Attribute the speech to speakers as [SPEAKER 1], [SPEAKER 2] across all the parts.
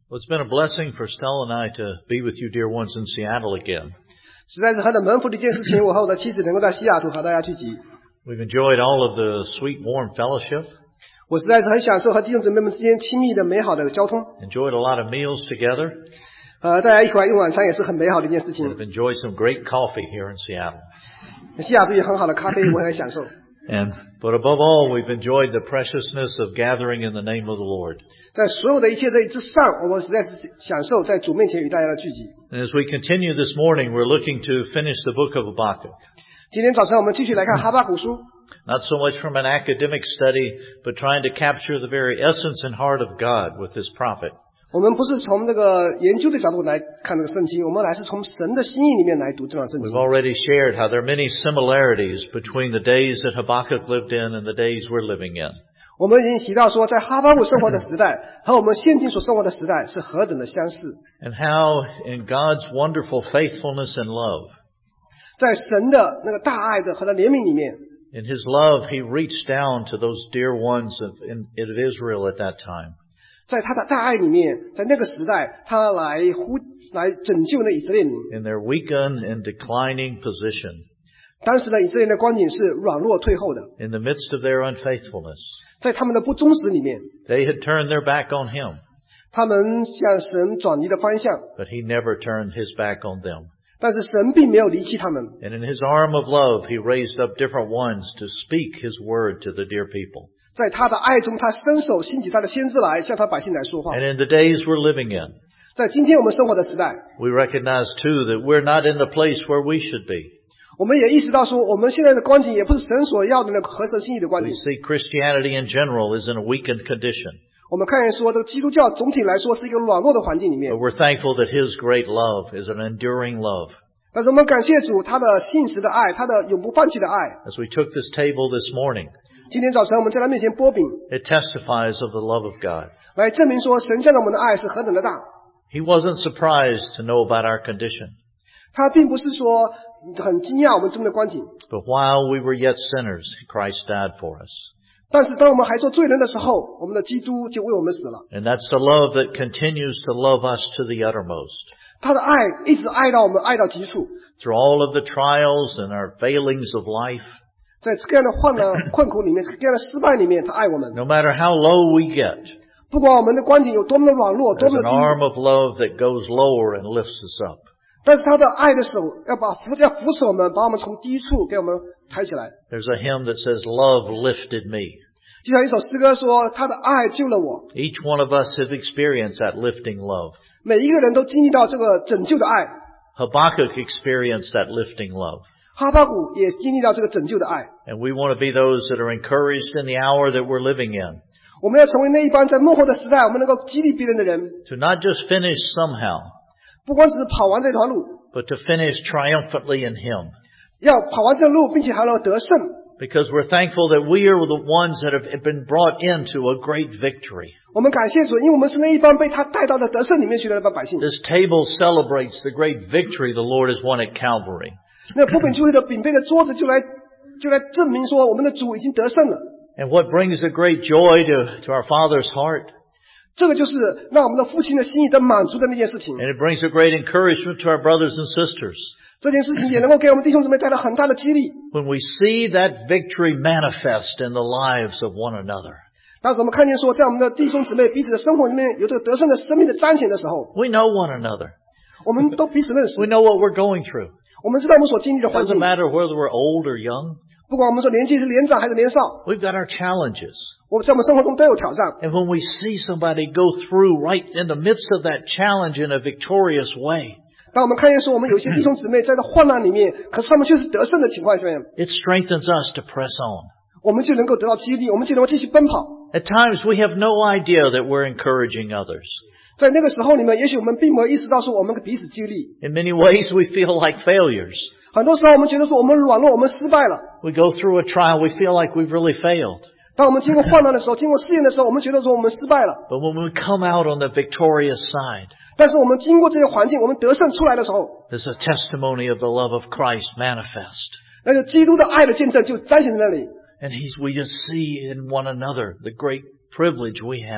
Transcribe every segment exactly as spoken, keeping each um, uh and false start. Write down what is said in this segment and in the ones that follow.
[SPEAKER 1] Well, it's been a blessing for Stella and I to be with you, dear ones, in Seattle again.
[SPEAKER 2] 实在是很蒙福的一件事情，我和我的妻子能够在西雅图和大家聚集。
[SPEAKER 1] We've enjoyed all of the sweet, warm fellowship.
[SPEAKER 2] 我实在是很享受和弟兄姊妹们之间亲密的、美好的交通。
[SPEAKER 1] Enjoyed a lot of meals together.
[SPEAKER 2] 呃，大家一块用晚餐也是很美好的一件事情。
[SPEAKER 1] We've enjoyed some great coffee here in Seattle.
[SPEAKER 2] 西雅图有很好的咖啡，我很享受。
[SPEAKER 1] And, but above all, we've enjoyed the preciousness of gathering in the name of the Lord.
[SPEAKER 2] 在所有的一切这之上，我们实在是享受在主面前与大家的聚集。
[SPEAKER 1] And as we continue this morning, we're looking to finish the book of Habakkuk.
[SPEAKER 2] 今天早上我们继续来看哈巴谷书。
[SPEAKER 1] Not so much from an academic study, but trying to capture the very essence and heart of God with this prophet.
[SPEAKER 2] 我们不是从这个研究的角度来看这个圣经，我们来是从神的心意里面来读这段圣经。
[SPEAKER 1] We've already shared how there are many similarities between the days that Habakkuk lived in and the days we're living in.
[SPEAKER 2] 我们已经提到说，在哈巴谷生活的时代和我们现今所生活的时代是何等的相似。
[SPEAKER 1] And how in God's wonderful faithfulness and love,
[SPEAKER 2] 在神的那个大爱的和他怜悯里面，
[SPEAKER 1] in His love, He reached down to those dear ones of, in, of Israel at that time.
[SPEAKER 2] 在他的大爱里面，在那个时代，他来呼来拯救那以色列民。
[SPEAKER 1] In their weakened and declining position,
[SPEAKER 2] 当时的以色列的光景是软弱退后的，
[SPEAKER 1] in the midst of their unfaithfulness,
[SPEAKER 2] 在他们的不忠实里面，
[SPEAKER 1] they had turned their back on Him,
[SPEAKER 2] 他们向神转移的方向，
[SPEAKER 1] but He never turned His back on them.
[SPEAKER 2] 但是神并没有离弃他们。
[SPEAKER 1] And in His arm of love, He raised up different ones to speak His word to the dear people.
[SPEAKER 2] 在他的爱中，他伸手兴起他的先知来向他百姓来说话。
[SPEAKER 1] And in the days we're living in,
[SPEAKER 2] 在今天我们生活的时代，
[SPEAKER 1] we recognize too that we're not in the place where we should be.
[SPEAKER 2] 我们也意识到说，我们现在的光景也不是神所要的那个合神心意的光
[SPEAKER 1] We
[SPEAKER 2] 景。
[SPEAKER 1] see Christianity in general is in a weakened condition.
[SPEAKER 2] 我们看见说，这个基督教总体来说是一个软弱的环境里面
[SPEAKER 1] But，we're thankful that His great love is an enduring love.
[SPEAKER 2] 但是我们感谢主，他的信实的爱，他的永不放弃的爱。
[SPEAKER 1] As we took this table this morning,
[SPEAKER 2] 今天早晨我们在他面前剥饼，
[SPEAKER 1] it testifies of the love of God.
[SPEAKER 2] 来证明说神向着我们的爱是何等的大。
[SPEAKER 1] He wasn't surprised to know about our condition.
[SPEAKER 2] 他并不是说很惊讶我们中的光景，
[SPEAKER 1] But while we were yet sinners, Christ died for us.
[SPEAKER 2] 但是当我们还做罪人的时候，我们的基督就为我们死了。
[SPEAKER 1] And that's the love that continues to love us to the uttermost.
[SPEAKER 2] 他的爱一直爱到我们，爱到极处。
[SPEAKER 1] Through all of the trials and our failings of life,
[SPEAKER 2] 在这样的患难困苦里面，这样的失败里面，他爱我们。
[SPEAKER 1] no matter how low we get,
[SPEAKER 2] 不管我们的光景有多么的软弱，多
[SPEAKER 1] there's
[SPEAKER 2] 么
[SPEAKER 1] an
[SPEAKER 2] 的低，
[SPEAKER 1] arm of love that goes lower and lifts us up.
[SPEAKER 2] 但是他的爱的手要把扶要扶持我们，把我们从低处给我们抬起来。
[SPEAKER 1] There's a hymn that says, "Love lifted me."
[SPEAKER 2] 就像一首诗歌说，他的爱救了我。
[SPEAKER 1] Each one of us has experienced that lifting love.
[SPEAKER 2] 每一个人都经历到这个拯救的爱，
[SPEAKER 1] Habakkuk experienced that lifting love.
[SPEAKER 2] 哈巴谷也经历到这个拯救的爱。
[SPEAKER 1] And we want to be those that are encouraged in the hour that we're living in,
[SPEAKER 2] 我们要成为那一帮在幕后的时代，我们能够激励别人的人，
[SPEAKER 1] to not just finish somehow,
[SPEAKER 2] 不光只是跑完这条路，
[SPEAKER 1] but to finish triumphantly in Him.
[SPEAKER 2] 要跑完这条路，并且还能得胜。
[SPEAKER 1] Because we're thankful that we are the ones that have been brought into a great victory.
[SPEAKER 2] 我们感谢主，因为我们是那一帮被他带到的得胜里面去的那帮百姓。
[SPEAKER 1] This table celebrates the great victory the Lord has won at Calvary.
[SPEAKER 2] 那铺饼聚会的饼杯的桌子就来就来证明说，我们的主已经得胜了。
[SPEAKER 1] And what brings a great joy to, to our Father's heart,
[SPEAKER 2] 这个就是让我们的父亲的心意得满足的那件事情。
[SPEAKER 1] and it brings a great encouragement to our brothers and sisters.
[SPEAKER 2] 这件事情也能够给我们弟兄姊妹带来很大的激励。
[SPEAKER 1] When we see that victory manifest in the lives of one another,
[SPEAKER 2] 当时我们看见说，在我们的弟兄姊妹彼此的生活里面有这个得胜的生命的彰显的时候，
[SPEAKER 1] we know one another.
[SPEAKER 2] 我们都彼此认识，
[SPEAKER 1] We know what we're going through.
[SPEAKER 2] 我们知道我们所经历的
[SPEAKER 1] It
[SPEAKER 2] 环
[SPEAKER 1] doesn't
[SPEAKER 2] 境。
[SPEAKER 1] matter whether we're old or young.
[SPEAKER 2] 不管我们说年纪是年长还是年少，
[SPEAKER 1] We've got our challenges.
[SPEAKER 2] 我们在我们生活中都有挑战。
[SPEAKER 1] And when we see somebody go through right in the midst of that challenge in a victorious way,
[SPEAKER 2] 当我们看见说我们有些弟兄姊妹在这患难里面，可是他们却是得胜的情况下面，
[SPEAKER 1] it strengthens us to press on.
[SPEAKER 2] 我们就能够得到激励，我们就能够继续奔跑。
[SPEAKER 1] At times we have no idea that we're encouraging others.
[SPEAKER 2] 在那个时候里面，也许我们并没有意识到说我们彼此激励。
[SPEAKER 1] In many ways we feel like failures.
[SPEAKER 2] 很多时候我们觉得说我们软弱，我们失败了。
[SPEAKER 1] We go through a trial, we feel like we've really failed.
[SPEAKER 2] 当我们经过患难的时候，经过试验的时候，我们觉得说我们失败了。
[SPEAKER 1] But when we come out on the victorious side,
[SPEAKER 2] 但是我们经过这些环境，我们得胜出来的时候，
[SPEAKER 1] there's a testimony of the love of Christ manifest.
[SPEAKER 2] 那个基督的爱的见证就彰显在那里。
[SPEAKER 1] And he's, we just see in one another the great privilege we have.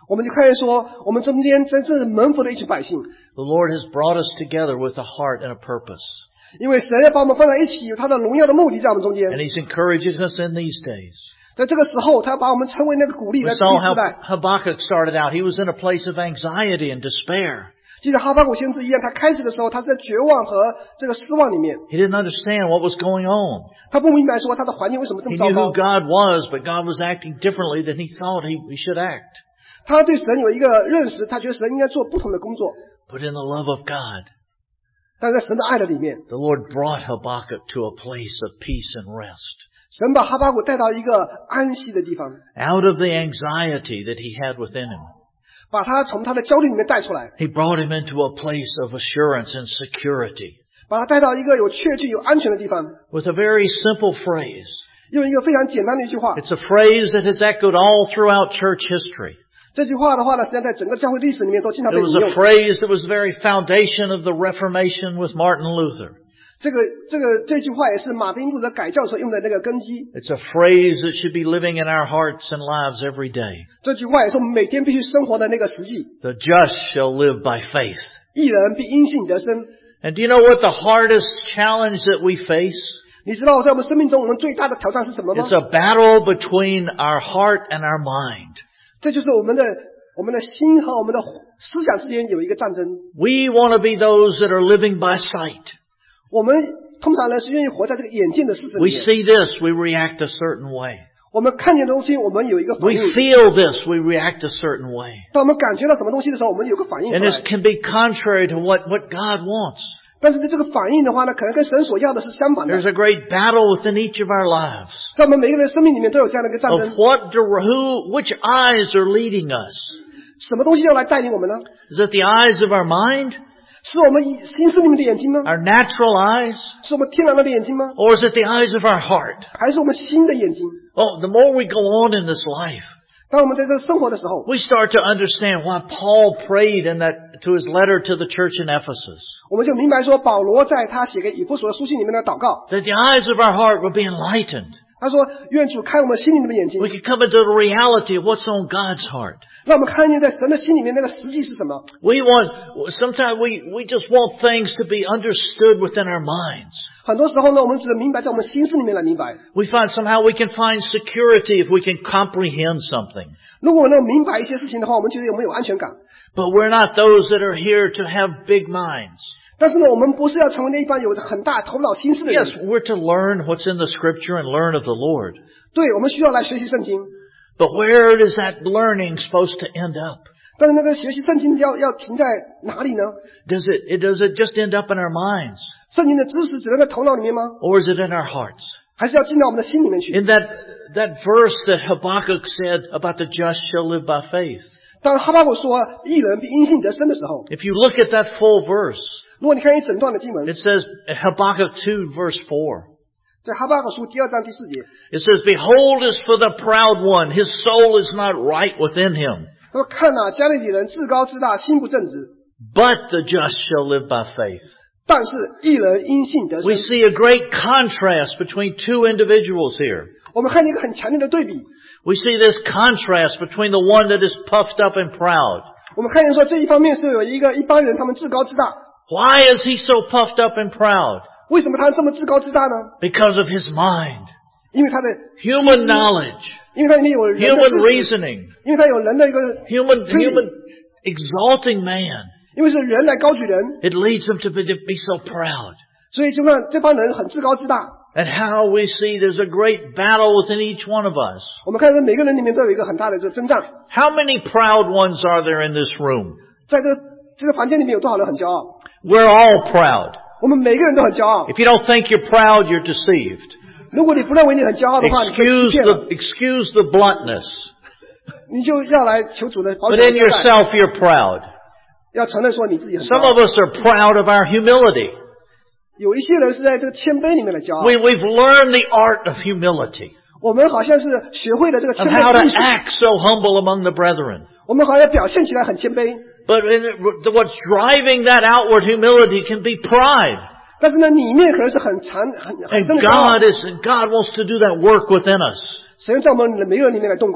[SPEAKER 2] 我们就看见说，我们中间真正蒙福的一群百姓，
[SPEAKER 1] The Lord has brought us together with a heart and a purpose.
[SPEAKER 2] 因为神要把我们放在一起，有他的荣耀的目的在我们中间。
[SPEAKER 1] And He's encouraging us in these days.
[SPEAKER 2] 在这个时候，他要把我们称为那个鼓励
[SPEAKER 1] We
[SPEAKER 2] 来
[SPEAKER 1] saw
[SPEAKER 2] 第时代。
[SPEAKER 1] how Habakkuk started out. He was in a place of anxiety and despair.
[SPEAKER 2] 记得哈巴谷先知一样，他开始的时候，他是在绝望和这个失望里面，
[SPEAKER 1] He didn't understand what was going on.
[SPEAKER 2] 他不明白说他的环境为什么这
[SPEAKER 1] He
[SPEAKER 2] 么糟
[SPEAKER 1] knew
[SPEAKER 2] 糕
[SPEAKER 1] who。God was, but God was acting differently than he thought he, he should act.
[SPEAKER 2] 他对神有一个认识，他觉得神应该做不同的工作，
[SPEAKER 1] But in the love of God,
[SPEAKER 2] 但在神的爱的里面，
[SPEAKER 1] the Lord brought Habakkuk to a place of peace and rest.
[SPEAKER 2] 神把哈巴谷带到一个安息的地方，
[SPEAKER 1] Out of the anxiety that he had within him,
[SPEAKER 2] 把他从他的焦虑里面带出来，
[SPEAKER 1] he brought him into a place of assurance and security
[SPEAKER 2] 把他带到一个有确据、有安全的地方，
[SPEAKER 1] with a very simple phrase.
[SPEAKER 2] 用一个非常简单的一句话。
[SPEAKER 1] It's a phrase that has echoed all throughout church history.
[SPEAKER 2] 这句话的话呢，实际上在整个教会历史里面都经常
[SPEAKER 1] It
[SPEAKER 2] 被
[SPEAKER 1] was
[SPEAKER 2] 引
[SPEAKER 1] a
[SPEAKER 2] 用。
[SPEAKER 1] phrase that was the very foundation of the Reformation with Martin Luther.
[SPEAKER 2] 这个这个这句话也是马丁路德改教所用的那个根基。
[SPEAKER 1] It's a phrase that should be living in our hearts and lives every day.
[SPEAKER 2] 这句话也是我们每天必须生活的那个实际。
[SPEAKER 1] The just shall live by faith.
[SPEAKER 2] 义人必因信得生。
[SPEAKER 1] And do you know what the hardest challenge that we face?
[SPEAKER 2] 你知道在我们生命中我们最大的挑战是什么吗？
[SPEAKER 1] It's a battle between our heart and our mind.
[SPEAKER 2] 这就是我们的我们的心和我们的思想之间有一个战争。
[SPEAKER 1] We want to be those that are living by sight.
[SPEAKER 2] 我们通常呢是愿意活在这个眼见的事实里
[SPEAKER 1] We
[SPEAKER 2] 面。
[SPEAKER 1] see this, we react a certain way.
[SPEAKER 2] 我们看见的东西，我们有一个反
[SPEAKER 1] We
[SPEAKER 2] 应；
[SPEAKER 1] feel this, we react a certain way.
[SPEAKER 2] 当我们感觉到什么东西的时候，我们有个反应出
[SPEAKER 1] And this
[SPEAKER 2] 来。
[SPEAKER 1] can be contrary to what, what God wants.
[SPEAKER 2] 但是呢，这个反应的话呢，可能跟神所要的是相反的。
[SPEAKER 1] There's a great battle within each of our lives
[SPEAKER 2] 在我们每个人的生命里面都有这样的一个战
[SPEAKER 1] of
[SPEAKER 2] 争。
[SPEAKER 1] what, dir- who, which eyes are leading us.
[SPEAKER 2] 什么东西要来带领我们呢？
[SPEAKER 1] Is it the eyes of our mind,
[SPEAKER 2] 是我们心思里面的眼睛吗？
[SPEAKER 1] our natural eyes,
[SPEAKER 2] 是我们天然的眼睛吗？
[SPEAKER 1] or is it the eyes of our heart?
[SPEAKER 2] 还是我们心的眼睛？
[SPEAKER 1] Oh, the more we go on in this life,
[SPEAKER 2] 当我们在这个生活的时候，
[SPEAKER 1] we start to understand why Paul prayed in that to his letter to the church in Ephesus.
[SPEAKER 2] 我们就明白说，保罗在他写给以弗所的书信里面的祷告，
[SPEAKER 1] That the eyes of our heart will be enlightened.
[SPEAKER 2] 他说：“愿主开我们心里面的眼睛，
[SPEAKER 1] We can come into the reality of what's on God's heart.
[SPEAKER 2] 让我们看见在神的心里面那个实际是什么。
[SPEAKER 1] We want, sometimes we, we just want things to be understood within our minds.
[SPEAKER 2] 很多时候呢，我们只能明白在我们心思里面来明白。
[SPEAKER 1] We find somehow we can find security if we can comprehend something.
[SPEAKER 2] 如果我们能明白一些事情的话，我们觉得我们有安全感。
[SPEAKER 1] But we're not those that are here to have big minds.
[SPEAKER 2] 但是呢，我们不是要成为那一帮有着很大头脑心思的
[SPEAKER 1] Yes,
[SPEAKER 2] 人。
[SPEAKER 1] we're to learn what's in the scripture and learn of the Lord.
[SPEAKER 2] 对，我们需要来学习圣经。
[SPEAKER 1] But where is that learning supposed to end up?
[SPEAKER 2] 但是那个学习圣经要要停在哪里呢？
[SPEAKER 1] Does it, it, does it just end up in our minds?
[SPEAKER 2] 圣经的知识只能在头脑里面吗？
[SPEAKER 1] Or is it in our hearts?
[SPEAKER 2] 还是要进到我们的心里面去？
[SPEAKER 1] In that, that verse that Habakkuk said about the just shall live by faith.
[SPEAKER 2] 当哈巴谷说义人必因信得生的时候，
[SPEAKER 1] If you look at that full verse,
[SPEAKER 2] 如果你看一整段的经文，
[SPEAKER 1] it says, Habakkuk two verse four.
[SPEAKER 2] 在哈巴谷书第二章第四节，
[SPEAKER 1] It says, Behold as for the proud one, his soul is not right within him.
[SPEAKER 2] 他说：“看呐、加利底人自高自大，心不正直，
[SPEAKER 1] But the just shall live by faith.
[SPEAKER 2] 但是义人因信得生。
[SPEAKER 1] We see a great contrast between two individuals here. ”
[SPEAKER 2] 我们看见一个很强烈的对比。
[SPEAKER 1] We see this contrast between the one that is puffed up and proud.
[SPEAKER 2] 我们看见说这一方面是有一个一般人他们自高自大，
[SPEAKER 1] Why is he so puffed up and proud?
[SPEAKER 2] 为什么他这么自高自大呢？
[SPEAKER 1] Because of his mind.
[SPEAKER 2] 因为他的
[SPEAKER 1] Human knowledge.
[SPEAKER 2] 因为他里面有人的
[SPEAKER 1] Human
[SPEAKER 2] 知识，
[SPEAKER 1] reasoning.
[SPEAKER 2] 因为他有人的一个
[SPEAKER 1] Human,
[SPEAKER 2] 推理
[SPEAKER 1] human exalting man.
[SPEAKER 2] 因为是人来高举人，
[SPEAKER 1] It leads them to be, to be so proud.
[SPEAKER 2] 所以就让这帮人很自高自大。
[SPEAKER 1] And how we see there's a great battle within each one of us.
[SPEAKER 2] 我们看见每个人里面都有一个很大的这个征战，
[SPEAKER 1] How many proud ones are there in this room?
[SPEAKER 2] 在这个这个房间里面有多少人很骄傲？
[SPEAKER 1] We're all proud.
[SPEAKER 2] 我们每个人都很骄傲。
[SPEAKER 1] If you don't think you're proud, you're deceived.
[SPEAKER 2] 如果你不认为你很骄傲的话，你被
[SPEAKER 1] Excuse
[SPEAKER 2] 欺骗了，
[SPEAKER 1] the, excuse the bluntness.
[SPEAKER 2] 你就要来求主的保
[SPEAKER 1] But
[SPEAKER 2] 险
[SPEAKER 1] in
[SPEAKER 2] 交代，
[SPEAKER 1] yourself, you're proud.
[SPEAKER 2] 要承认说你自己很骄
[SPEAKER 1] Some
[SPEAKER 2] 傲
[SPEAKER 1] of。us are proud of our humility.
[SPEAKER 2] 有一些人是在这个谦卑里面的骄傲，
[SPEAKER 1] We, we've learned the art of humility.
[SPEAKER 2] 我们好像是学会了这个
[SPEAKER 1] Of
[SPEAKER 2] 谦
[SPEAKER 1] how
[SPEAKER 2] 卑
[SPEAKER 1] to
[SPEAKER 2] 的艺术，
[SPEAKER 1] act so humble among the brethren.
[SPEAKER 2] 我们好像表现起来很谦卑，
[SPEAKER 1] But in, it- what's driving that outward humility can be pride.
[SPEAKER 2] 但是呢，里面可能是很长很很
[SPEAKER 1] And
[SPEAKER 2] 深的骄傲
[SPEAKER 1] God。is, and God wants to do that work within us.
[SPEAKER 2] 神在我们每个人里面来动工，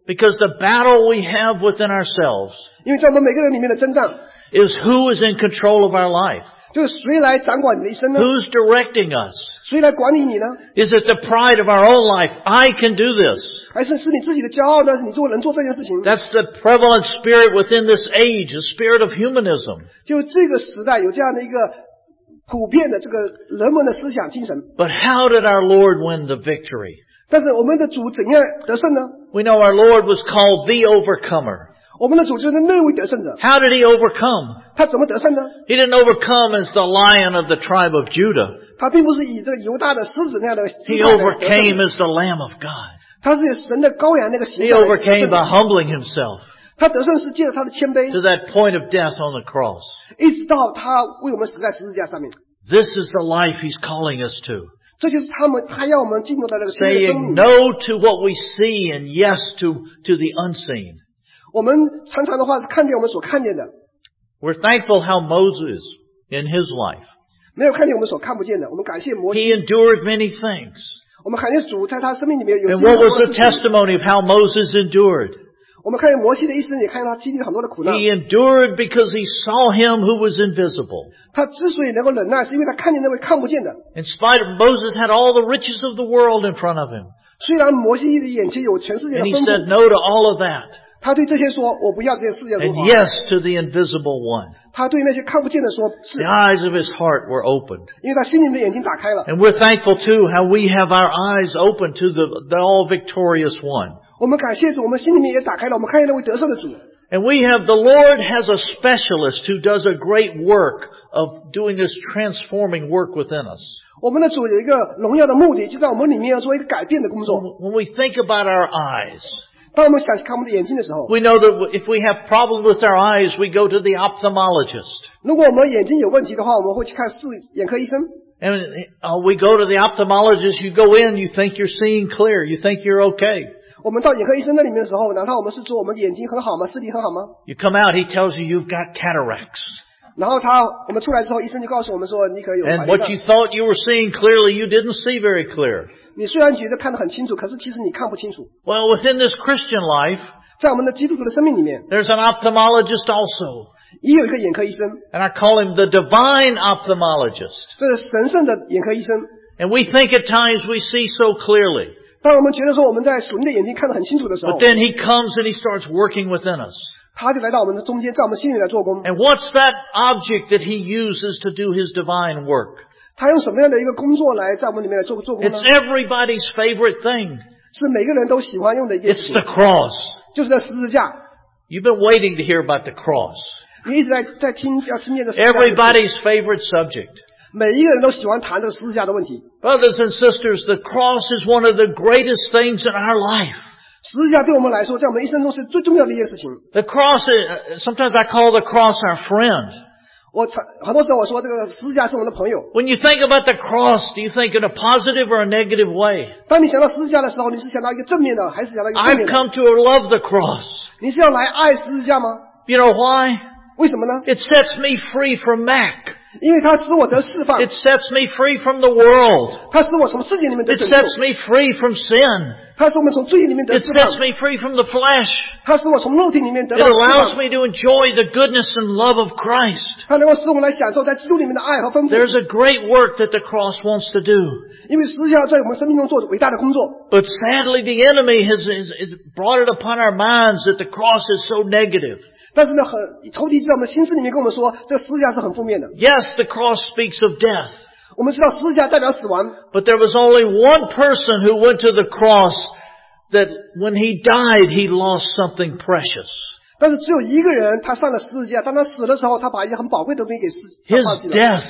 [SPEAKER 1] Because the battle we have within ourselves
[SPEAKER 2] 因为在我们每个人里面的征战，
[SPEAKER 1] is who is in control of our life.
[SPEAKER 2] 就是谁来掌管你的一生呢？
[SPEAKER 1] Who's directing us?
[SPEAKER 2] 谁来管理你呢？
[SPEAKER 1] Is it the pride of our own life? I can do this.
[SPEAKER 2] 还是是你自己的骄傲呢？是你做能做这件事情？
[SPEAKER 1] That's the prevalent spirit within this age, the spirit of humanism.
[SPEAKER 2] 就这个时代有这样的一个普遍的这个人们的思想精神。
[SPEAKER 1] But how did our Lord win the victory?
[SPEAKER 2] 但是我们的主怎样得胜呢？
[SPEAKER 1] We know our Lord was called the overcomer.
[SPEAKER 2] 我们的主就是那位得胜者。
[SPEAKER 1] How did he overcome?
[SPEAKER 2] 他怎么得胜呢？
[SPEAKER 1] He didn't overcome as the lion of the tribe of Judah.
[SPEAKER 2] 他并不是以这个犹大的狮子那样的
[SPEAKER 1] He overcame as the Lamb of God.
[SPEAKER 2] 他是神的羔羊那个形
[SPEAKER 1] He
[SPEAKER 2] 象来得
[SPEAKER 1] overcame
[SPEAKER 2] 胜
[SPEAKER 1] by humbling himself
[SPEAKER 2] 他得胜是借着他的谦卑，
[SPEAKER 1] to that point of death on the cross.
[SPEAKER 2] 一直到他为我们死在十字架上面。
[SPEAKER 1] This is the life he's calling us to.
[SPEAKER 2] 这就是他们，他要我们进入到这个新的生
[SPEAKER 1] Saying
[SPEAKER 2] 命。
[SPEAKER 1] no to what we see and yes to, to the unseen.
[SPEAKER 2] 我们常常的话是看见我们所看见的，
[SPEAKER 1] We're thankful how Moses, in his life,
[SPEAKER 2] 没有看见我们所看不见的。我们感谢摩
[SPEAKER 1] he
[SPEAKER 2] 西，
[SPEAKER 1] endured many things.
[SPEAKER 2] 我们感谢主在他生命里面有
[SPEAKER 1] And
[SPEAKER 2] 经历
[SPEAKER 1] what
[SPEAKER 2] 很
[SPEAKER 1] was
[SPEAKER 2] 多
[SPEAKER 1] the
[SPEAKER 2] 的事情。
[SPEAKER 1] testimony of how Moses endured?
[SPEAKER 2] 我们看见摩西的一生，也看见他经历了很多的苦难。
[SPEAKER 1] He endured because he saw him who was invisible.
[SPEAKER 2] 他之所以能够忍耐，是因为他看见那位看不见的。
[SPEAKER 1] In spite of Moses had all the riches of the world in front of him.
[SPEAKER 2] 虽然摩西的眼前有全世界的
[SPEAKER 1] And he
[SPEAKER 2] 丰
[SPEAKER 1] said
[SPEAKER 2] 富，
[SPEAKER 1] no to all of that.
[SPEAKER 2] 他对这些说：“我不要这些世界的荣
[SPEAKER 1] And
[SPEAKER 2] 华。”
[SPEAKER 1] yes to the invisible one.
[SPEAKER 2] 他对那些看不见的说：“是
[SPEAKER 1] The，eyes of his heart were opened.
[SPEAKER 2] 因为他心里的眼睛打开了。”
[SPEAKER 1] And we're thankful too how we have our eyes open to the, the all victorious one.
[SPEAKER 2] 我们感谢主，我们心里面也打开了，我们看见那位得胜的主。
[SPEAKER 1] And we have, the Lord has a specialist who does a great work of doing this transforming work within us.
[SPEAKER 2] 我们的主有一个荣耀的目的，就在我们里面要做一个改变的工作。
[SPEAKER 1] When we think about our eyes,
[SPEAKER 2] 当我们想看我们的眼睛的时候，
[SPEAKER 1] we know that if we have problems with our eyes, we go to the ophthalmologist.
[SPEAKER 2] 如果我们眼睛有问题的话，我们会去看视眼科医生。
[SPEAKER 1] And uh, we go to the ophthalmologist, you go in, you think you're seeing clear, you think you're okay.
[SPEAKER 2] 我们到眼科医生那里面的时候，难道我们是说我们的眼睛很好吗？视力很好吗？
[SPEAKER 1] You come out, he tells you you've got cataracts.
[SPEAKER 2] 然后他我们出来之后，医生就告诉我们说，你可以有白
[SPEAKER 1] And
[SPEAKER 2] 内
[SPEAKER 1] what
[SPEAKER 2] 障
[SPEAKER 1] you thought you were seeing clearly, you didn't see very clear.
[SPEAKER 2] 你虽然觉得看得很清楚，可是其实你看不清楚。
[SPEAKER 1] Well, within this Christian life,
[SPEAKER 2] 在我们的基督徒的生命里面，
[SPEAKER 1] there's an ophthalmologist also.
[SPEAKER 2] 也有一个眼科医生，
[SPEAKER 1] And I call him the divine ophthalmologist.
[SPEAKER 2] 这是神圣的眼科医生。
[SPEAKER 1] And we think at times we see so clearly.
[SPEAKER 2] 当我们觉得说我们在属灵的眼睛看得很清楚的时候
[SPEAKER 1] But，then he comes and he starts working within us.
[SPEAKER 2] 他就来到我们的中间，在我们心里来做工。
[SPEAKER 1] And what's that object that he uses to do his divine work?
[SPEAKER 2] 他用什么样的一个工作来在我们里面来做做工呢？
[SPEAKER 1] It's everybody's favorite thing.
[SPEAKER 2] 是每个人都喜欢用的一件
[SPEAKER 1] It's
[SPEAKER 2] 事情
[SPEAKER 1] the，cross.
[SPEAKER 2] 就是在十字架。
[SPEAKER 1] You've been waiting to hear about the cross.
[SPEAKER 2] 你一直在在听要听见的十字架这个事。
[SPEAKER 1] Everybody's favorite subject.
[SPEAKER 2] 每一个人都喜欢谈这个十字架的问题。
[SPEAKER 1] Brothers and sisters, the cross is one of the greatest things in our life.
[SPEAKER 2] 十字架对我们来说，在我们一生中是最重要的一件事情。
[SPEAKER 1] The cross, is, sometimes I call the cross our friend.
[SPEAKER 2] 我常很多时候我说这个十字架是我们的朋友。
[SPEAKER 1] When you think about the cross, do you think in a positive or a negative way?
[SPEAKER 2] 当你想到十字架的时候，你是想到一个正面的，还是想到一个正
[SPEAKER 1] I've
[SPEAKER 2] 面的？
[SPEAKER 1] come to love the cross.
[SPEAKER 2] 你是要来爱十字架吗？
[SPEAKER 1] You know why?
[SPEAKER 2] 为什么呢？
[SPEAKER 1] It sets me free from Mac.
[SPEAKER 2] 因为它使我得释放，
[SPEAKER 1] It sets me free from the world.
[SPEAKER 2] 它使我从世界里面得
[SPEAKER 1] It
[SPEAKER 2] 拯救，
[SPEAKER 1] sets me free from sin.
[SPEAKER 2] 它使我们从罪里面得
[SPEAKER 1] It
[SPEAKER 2] 释放，
[SPEAKER 1] sets me free from the flesh.
[SPEAKER 2] 它使我从肉体里面得
[SPEAKER 1] It
[SPEAKER 2] 到释
[SPEAKER 1] allows
[SPEAKER 2] 放，
[SPEAKER 1] me to enjoy the goodness and love of Christ.
[SPEAKER 2] 它能够使我们来享受在基督里面的爱和丰富。
[SPEAKER 1] There's a great work that the cross wants to do.
[SPEAKER 2] 因为十字架在我们生命中做伟大的工作，
[SPEAKER 1] But sadly, the enemy has, has, has brought it upon our minds that the cross is so negative.
[SPEAKER 2] 但是呢，很仇敌在我们心智里面跟我们说，这个十字架是很负面的。
[SPEAKER 1] Yes, the cross speaks of death.
[SPEAKER 2] 我们知道十字架代表死亡，
[SPEAKER 1] But there was only one person who went to the cross that when he died, he lost something precious.
[SPEAKER 2] 但是只有一个人他上了十字架，当他死的时候，他把一些很宝贵的东西给死
[SPEAKER 1] His
[SPEAKER 2] 放弃了。
[SPEAKER 1] death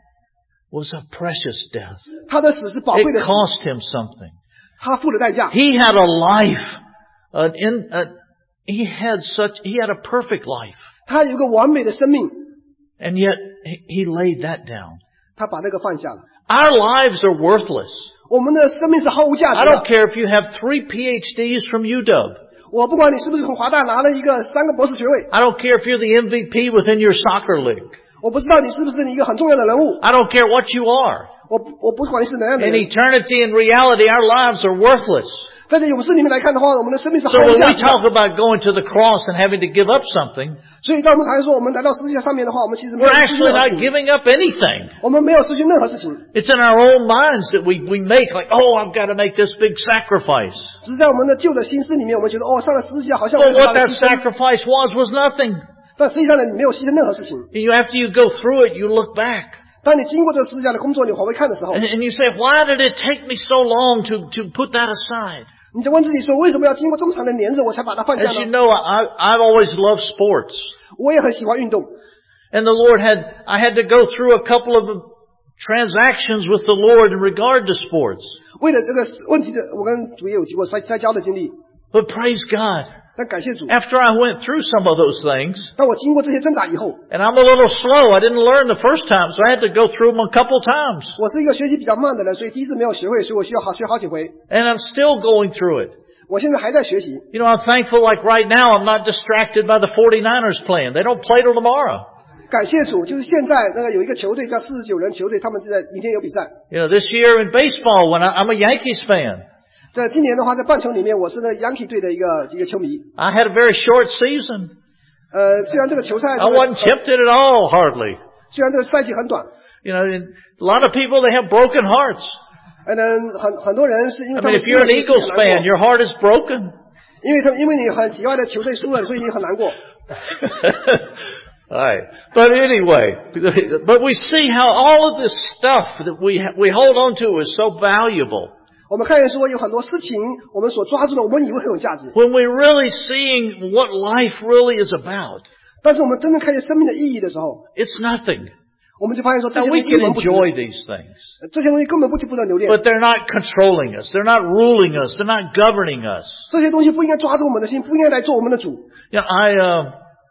[SPEAKER 1] was a precious death.
[SPEAKER 2] 他的死是宝贵
[SPEAKER 1] It
[SPEAKER 2] 的死，
[SPEAKER 1] cost him something.
[SPEAKER 2] 他付了代价。
[SPEAKER 1] He had a life, an in, a, he had such, he had a perfect life.
[SPEAKER 2] 他有一个完美的生命，
[SPEAKER 1] And yet, he, he laid that down.
[SPEAKER 2] 他把那个放下了。
[SPEAKER 1] Our lives are worthless.
[SPEAKER 2] 我们的生命是毫无价
[SPEAKER 1] I
[SPEAKER 2] 值
[SPEAKER 1] don't
[SPEAKER 2] 的。
[SPEAKER 1] care if you have three P H Ds from U W.
[SPEAKER 2] 我不管你是不是从华大拿了一个三个博士学位，
[SPEAKER 1] I don't care if you're the M V P within your soccer league.
[SPEAKER 2] 我不知道你是不是一个很重要的人物，
[SPEAKER 1] I don't care what you are.
[SPEAKER 2] 我不我不管你是哪样的
[SPEAKER 1] In
[SPEAKER 2] 人，
[SPEAKER 1] eternity and reality, our lives are worthless.
[SPEAKER 2] 在这勇士里面来看的话，我们的生命是
[SPEAKER 1] So
[SPEAKER 2] 毫无
[SPEAKER 1] when
[SPEAKER 2] 价
[SPEAKER 1] we
[SPEAKER 2] 值的。
[SPEAKER 1] talk about going to the cross and having to give up something,
[SPEAKER 2] 所以当我们常说我们来到十字架上面的话，我们其实没
[SPEAKER 1] we're
[SPEAKER 2] 有失去
[SPEAKER 1] actually
[SPEAKER 2] 任何
[SPEAKER 1] not
[SPEAKER 2] 事情，
[SPEAKER 1] giving up anything.
[SPEAKER 2] 我们没有失去任何事情，
[SPEAKER 1] It's in our own minds that we, we make like, oh, I've got to make this big sacrifice.
[SPEAKER 2] 只是在我们的旧的心思里面，我们觉得哦，上了十字架好像我
[SPEAKER 1] But
[SPEAKER 2] 们
[SPEAKER 1] what
[SPEAKER 2] 的
[SPEAKER 1] that
[SPEAKER 2] 牺牲，
[SPEAKER 1] sacrifice was was nothing.
[SPEAKER 2] 但实际上呢，你没有牺牲任何事情。
[SPEAKER 1] And you, after you go through it, you look back.
[SPEAKER 2] 当你经过这个十字架的工作，你往回看的时候，
[SPEAKER 1] And, and you say, why did it take me so long to, to put that aside?
[SPEAKER 2] 你就问自己说，为什么要经过这么长的年日，我才把它放下
[SPEAKER 1] As you
[SPEAKER 2] 呢？
[SPEAKER 1] know, I, I've always loved sports.
[SPEAKER 2] 我也很喜欢运动，
[SPEAKER 1] And the Lord had, I had to go through a couple of transactions with the Lord in regard to sports.
[SPEAKER 2] 为了这个问题的，我跟主也有过摔摔跤的经历。
[SPEAKER 1] But praise God,
[SPEAKER 2] 但感谢主，
[SPEAKER 1] after I went through some of those things,
[SPEAKER 2] 当我经过这些挣扎以后，
[SPEAKER 1] and I'm a little slow, I didn't learn the first time, so I had to go through them a couple times.
[SPEAKER 2] 我是一个学习比较慢的人，所以第一次没有学会，所以我需要好学好几回。
[SPEAKER 1] And I'm still going through it.
[SPEAKER 2] 我现在还在学习。
[SPEAKER 1] You know, I'm thankful like right now I'm not distracted by the forty-niners playing. They don't play till tomorrow.
[SPEAKER 2] 感谢主，就是现在那个有一个球队叫四十九人球队，他们是在明天有比赛。
[SPEAKER 1] You know, this year in baseball, when I, I'm a Yankees fan,
[SPEAKER 2] 在今年的话，在棒球里面，我是那个 Yankee 队的一个一个球迷。
[SPEAKER 1] I had a very short season.
[SPEAKER 2] 呃，虽然这个球赛，
[SPEAKER 1] I wasn't tempted at all, hardly.
[SPEAKER 2] 虽然这个赛季很短，
[SPEAKER 1] You know, and a lot of people, they have broken hearts.
[SPEAKER 2] 呃，很很多人是因为
[SPEAKER 1] I
[SPEAKER 2] 他
[SPEAKER 1] mean,
[SPEAKER 2] 们
[SPEAKER 1] if you're an
[SPEAKER 2] 输了
[SPEAKER 1] Eagles
[SPEAKER 2] 所以很难
[SPEAKER 1] fan,
[SPEAKER 2] 过
[SPEAKER 1] your heart is broken.
[SPEAKER 2] 因为他因为你很喜欢的球队输了，所以你很难过。
[SPEAKER 1] All right. But anyway, but we see how all of this stuff that we we hold on to is so valuable.
[SPEAKER 2] 我们看见说有很多事情，我们所抓住的，我们以为很有价值，
[SPEAKER 1] When we're really seeing what life really is about,
[SPEAKER 2] 但是我们真正看见生命的意义的时候，
[SPEAKER 1] it's nothing.
[SPEAKER 2] 我们就发现说这
[SPEAKER 1] Now
[SPEAKER 2] 些
[SPEAKER 1] we
[SPEAKER 2] 东西
[SPEAKER 1] can
[SPEAKER 2] 根本不值，
[SPEAKER 1] enjoy these things,
[SPEAKER 2] 这些东西根本不值不得留恋，
[SPEAKER 1] but they're not controlling us. They're not ruling us. They're not governing us.
[SPEAKER 2] 这些东西不应该抓住我们的心，不应该来做我们的主。
[SPEAKER 1] You know, I, uh,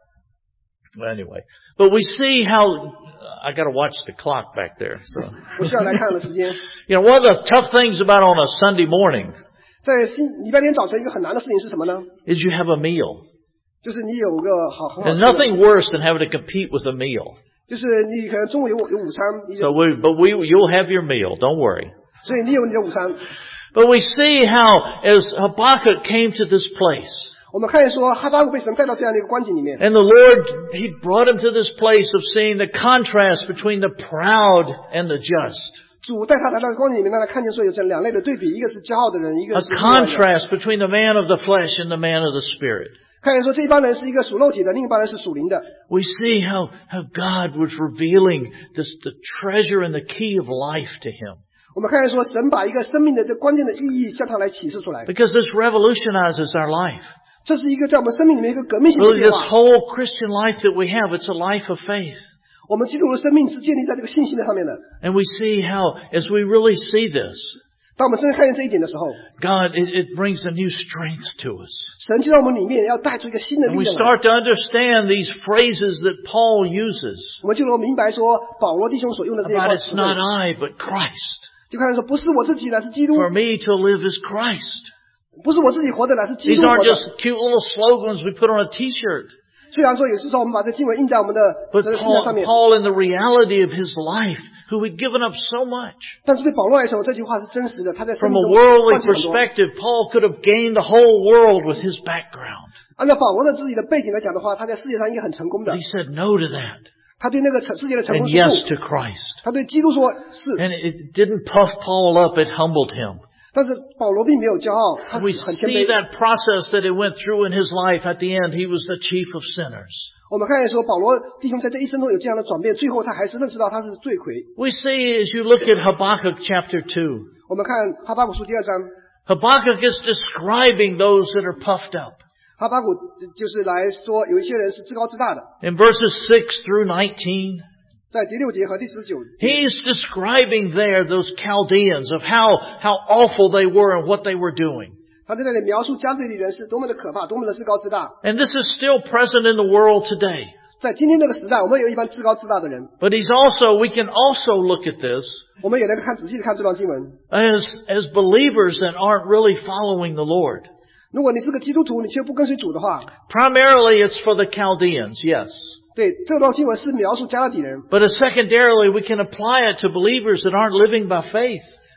[SPEAKER 1] well, anyway, but we see how, I gotta watch the clock back there, so.
[SPEAKER 2] 我需要来看的时间，
[SPEAKER 1] You know, one of the tough things about on a Sunday morning
[SPEAKER 2] 在新礼拜天早晨一个很难的事情是什么呢？
[SPEAKER 1] is you have a meal.
[SPEAKER 2] 就是你有个好很好
[SPEAKER 1] There's
[SPEAKER 2] 吃的，
[SPEAKER 1] nothing worse than having to compete with a meal.
[SPEAKER 2] 就是你可能中午有有午餐，你
[SPEAKER 1] So we, but we, you'll have your meal, don't worry.
[SPEAKER 2] 所以你有你的午餐。
[SPEAKER 1] But we see how as Habakkuk came to this place,
[SPEAKER 2] 我们看见说哈巴谷被神带到这样的一个光景里面，
[SPEAKER 1] and the Lord, He brought him to this place of seeing the contrast between the proud and the just.
[SPEAKER 2] 主带他来到光景里面，让他看见说有这两类的对比，一个是骄傲的人，一个
[SPEAKER 1] A
[SPEAKER 2] 是另外的人。
[SPEAKER 1] contrast between the man of the flesh and the man of the spirit.
[SPEAKER 2] 看见说这一帮人是一个属肉体的，另一帮人是属灵的。
[SPEAKER 1] We see how, how God was revealing this, the treasure and the key of life to him.
[SPEAKER 2] 我们看见说神把一个生命的这关键的意义向他来启示出来，
[SPEAKER 1] Because this revolutionizes our life.
[SPEAKER 2] 这是一个在我们生命里面一个革命性的
[SPEAKER 1] Really,
[SPEAKER 2] 变
[SPEAKER 1] this
[SPEAKER 2] 化。
[SPEAKER 1] whole Christian life that we have, it's a life of faith.
[SPEAKER 2] 我们基督徒的生命是建立在这个信心的上面的。
[SPEAKER 1] And we see how, as we really see this,
[SPEAKER 2] 当我们真正看见这一点的时候，
[SPEAKER 1] God, it, it brings a new strength to us.
[SPEAKER 2] 神就在我们里面要带出一个新的
[SPEAKER 1] And
[SPEAKER 2] 力
[SPEAKER 1] we
[SPEAKER 2] 量来。
[SPEAKER 1] start to understand these phrases that Paul uses
[SPEAKER 2] 我们就能明白说保罗弟兄所用的这些
[SPEAKER 1] about
[SPEAKER 2] 话
[SPEAKER 1] it's
[SPEAKER 2] 词
[SPEAKER 1] not
[SPEAKER 2] 汇，
[SPEAKER 1] I, but Christ.
[SPEAKER 2] 就看见说不是我自己，乃是基督；
[SPEAKER 1] For me to live is Christ.
[SPEAKER 2] 不是我自己活的，乃是基
[SPEAKER 1] These
[SPEAKER 2] 督活
[SPEAKER 1] aren't
[SPEAKER 2] 的。
[SPEAKER 1] just cute little slogans we put on a t-shirt.
[SPEAKER 2] 虽然说有时候我们把这经文印在我们的
[SPEAKER 1] But
[SPEAKER 2] 这个信
[SPEAKER 1] Paul,
[SPEAKER 2] 上面，
[SPEAKER 1] Paul, in the reality of his life, who had given up so much,
[SPEAKER 2] 但是对保罗来说，这句话是真实的。他在生
[SPEAKER 1] from
[SPEAKER 2] 命
[SPEAKER 1] a
[SPEAKER 2] 中
[SPEAKER 1] worldly
[SPEAKER 2] 放弃很多。
[SPEAKER 1] perspective, Paul could have gained the whole world with his background.
[SPEAKER 2] 按照保罗的自己的背景来讲的话，他在世界上应该很成功
[SPEAKER 1] But
[SPEAKER 2] 的
[SPEAKER 1] he。said no to that
[SPEAKER 2] 他对那个成世界的成
[SPEAKER 1] and
[SPEAKER 2] 功是
[SPEAKER 1] yes
[SPEAKER 2] 不，
[SPEAKER 1] to Christ.
[SPEAKER 2] 他对基督说是，
[SPEAKER 1] And it didn't puff Paul up, it humbled him.
[SPEAKER 2] 但是保罗并没有骄傲，他
[SPEAKER 1] We
[SPEAKER 2] 是很谦
[SPEAKER 1] see
[SPEAKER 2] 卑。
[SPEAKER 1] that process that he went through in his life. At the end, he was the chief of sinners.
[SPEAKER 2] 我们看见说保罗弟兄在这一生中有这样的转变，最后他还是认识到他是罪魁。
[SPEAKER 1] We see as you look at Habakkuk chapter two,
[SPEAKER 2] 我们看哈巴谷书第二章，
[SPEAKER 1] Habakkuk is describing those that are puffed up.
[SPEAKER 2] 哈巴谷就是来说有一些人是自高自大的，
[SPEAKER 1] In verses six through nineteen,
[SPEAKER 2] 在第六节和第十九节，
[SPEAKER 1] he's describing there those Chaldeans of how, how awful they were and what they were doing.
[SPEAKER 2] 他在那里描述加利利人是多么的可怕，多么的自高自大。
[SPEAKER 1] And this is still present in the world today.
[SPEAKER 2] 在今天这个时代，我们有一帮自高自大的人，
[SPEAKER 1] But he's also, we can also look at this
[SPEAKER 2] 我们也能看仔细的看这段经文。
[SPEAKER 1] as, as believers that aren't really following the Lord.
[SPEAKER 2] 如果你是个基督徒，你却不跟随主的话，
[SPEAKER 1] Primarily it's for the Chaldeans, yes.
[SPEAKER 2] 对，这段经文是描述加勒底人。
[SPEAKER 1] But as secondarily, we can apply it to believers that aren't living by faith.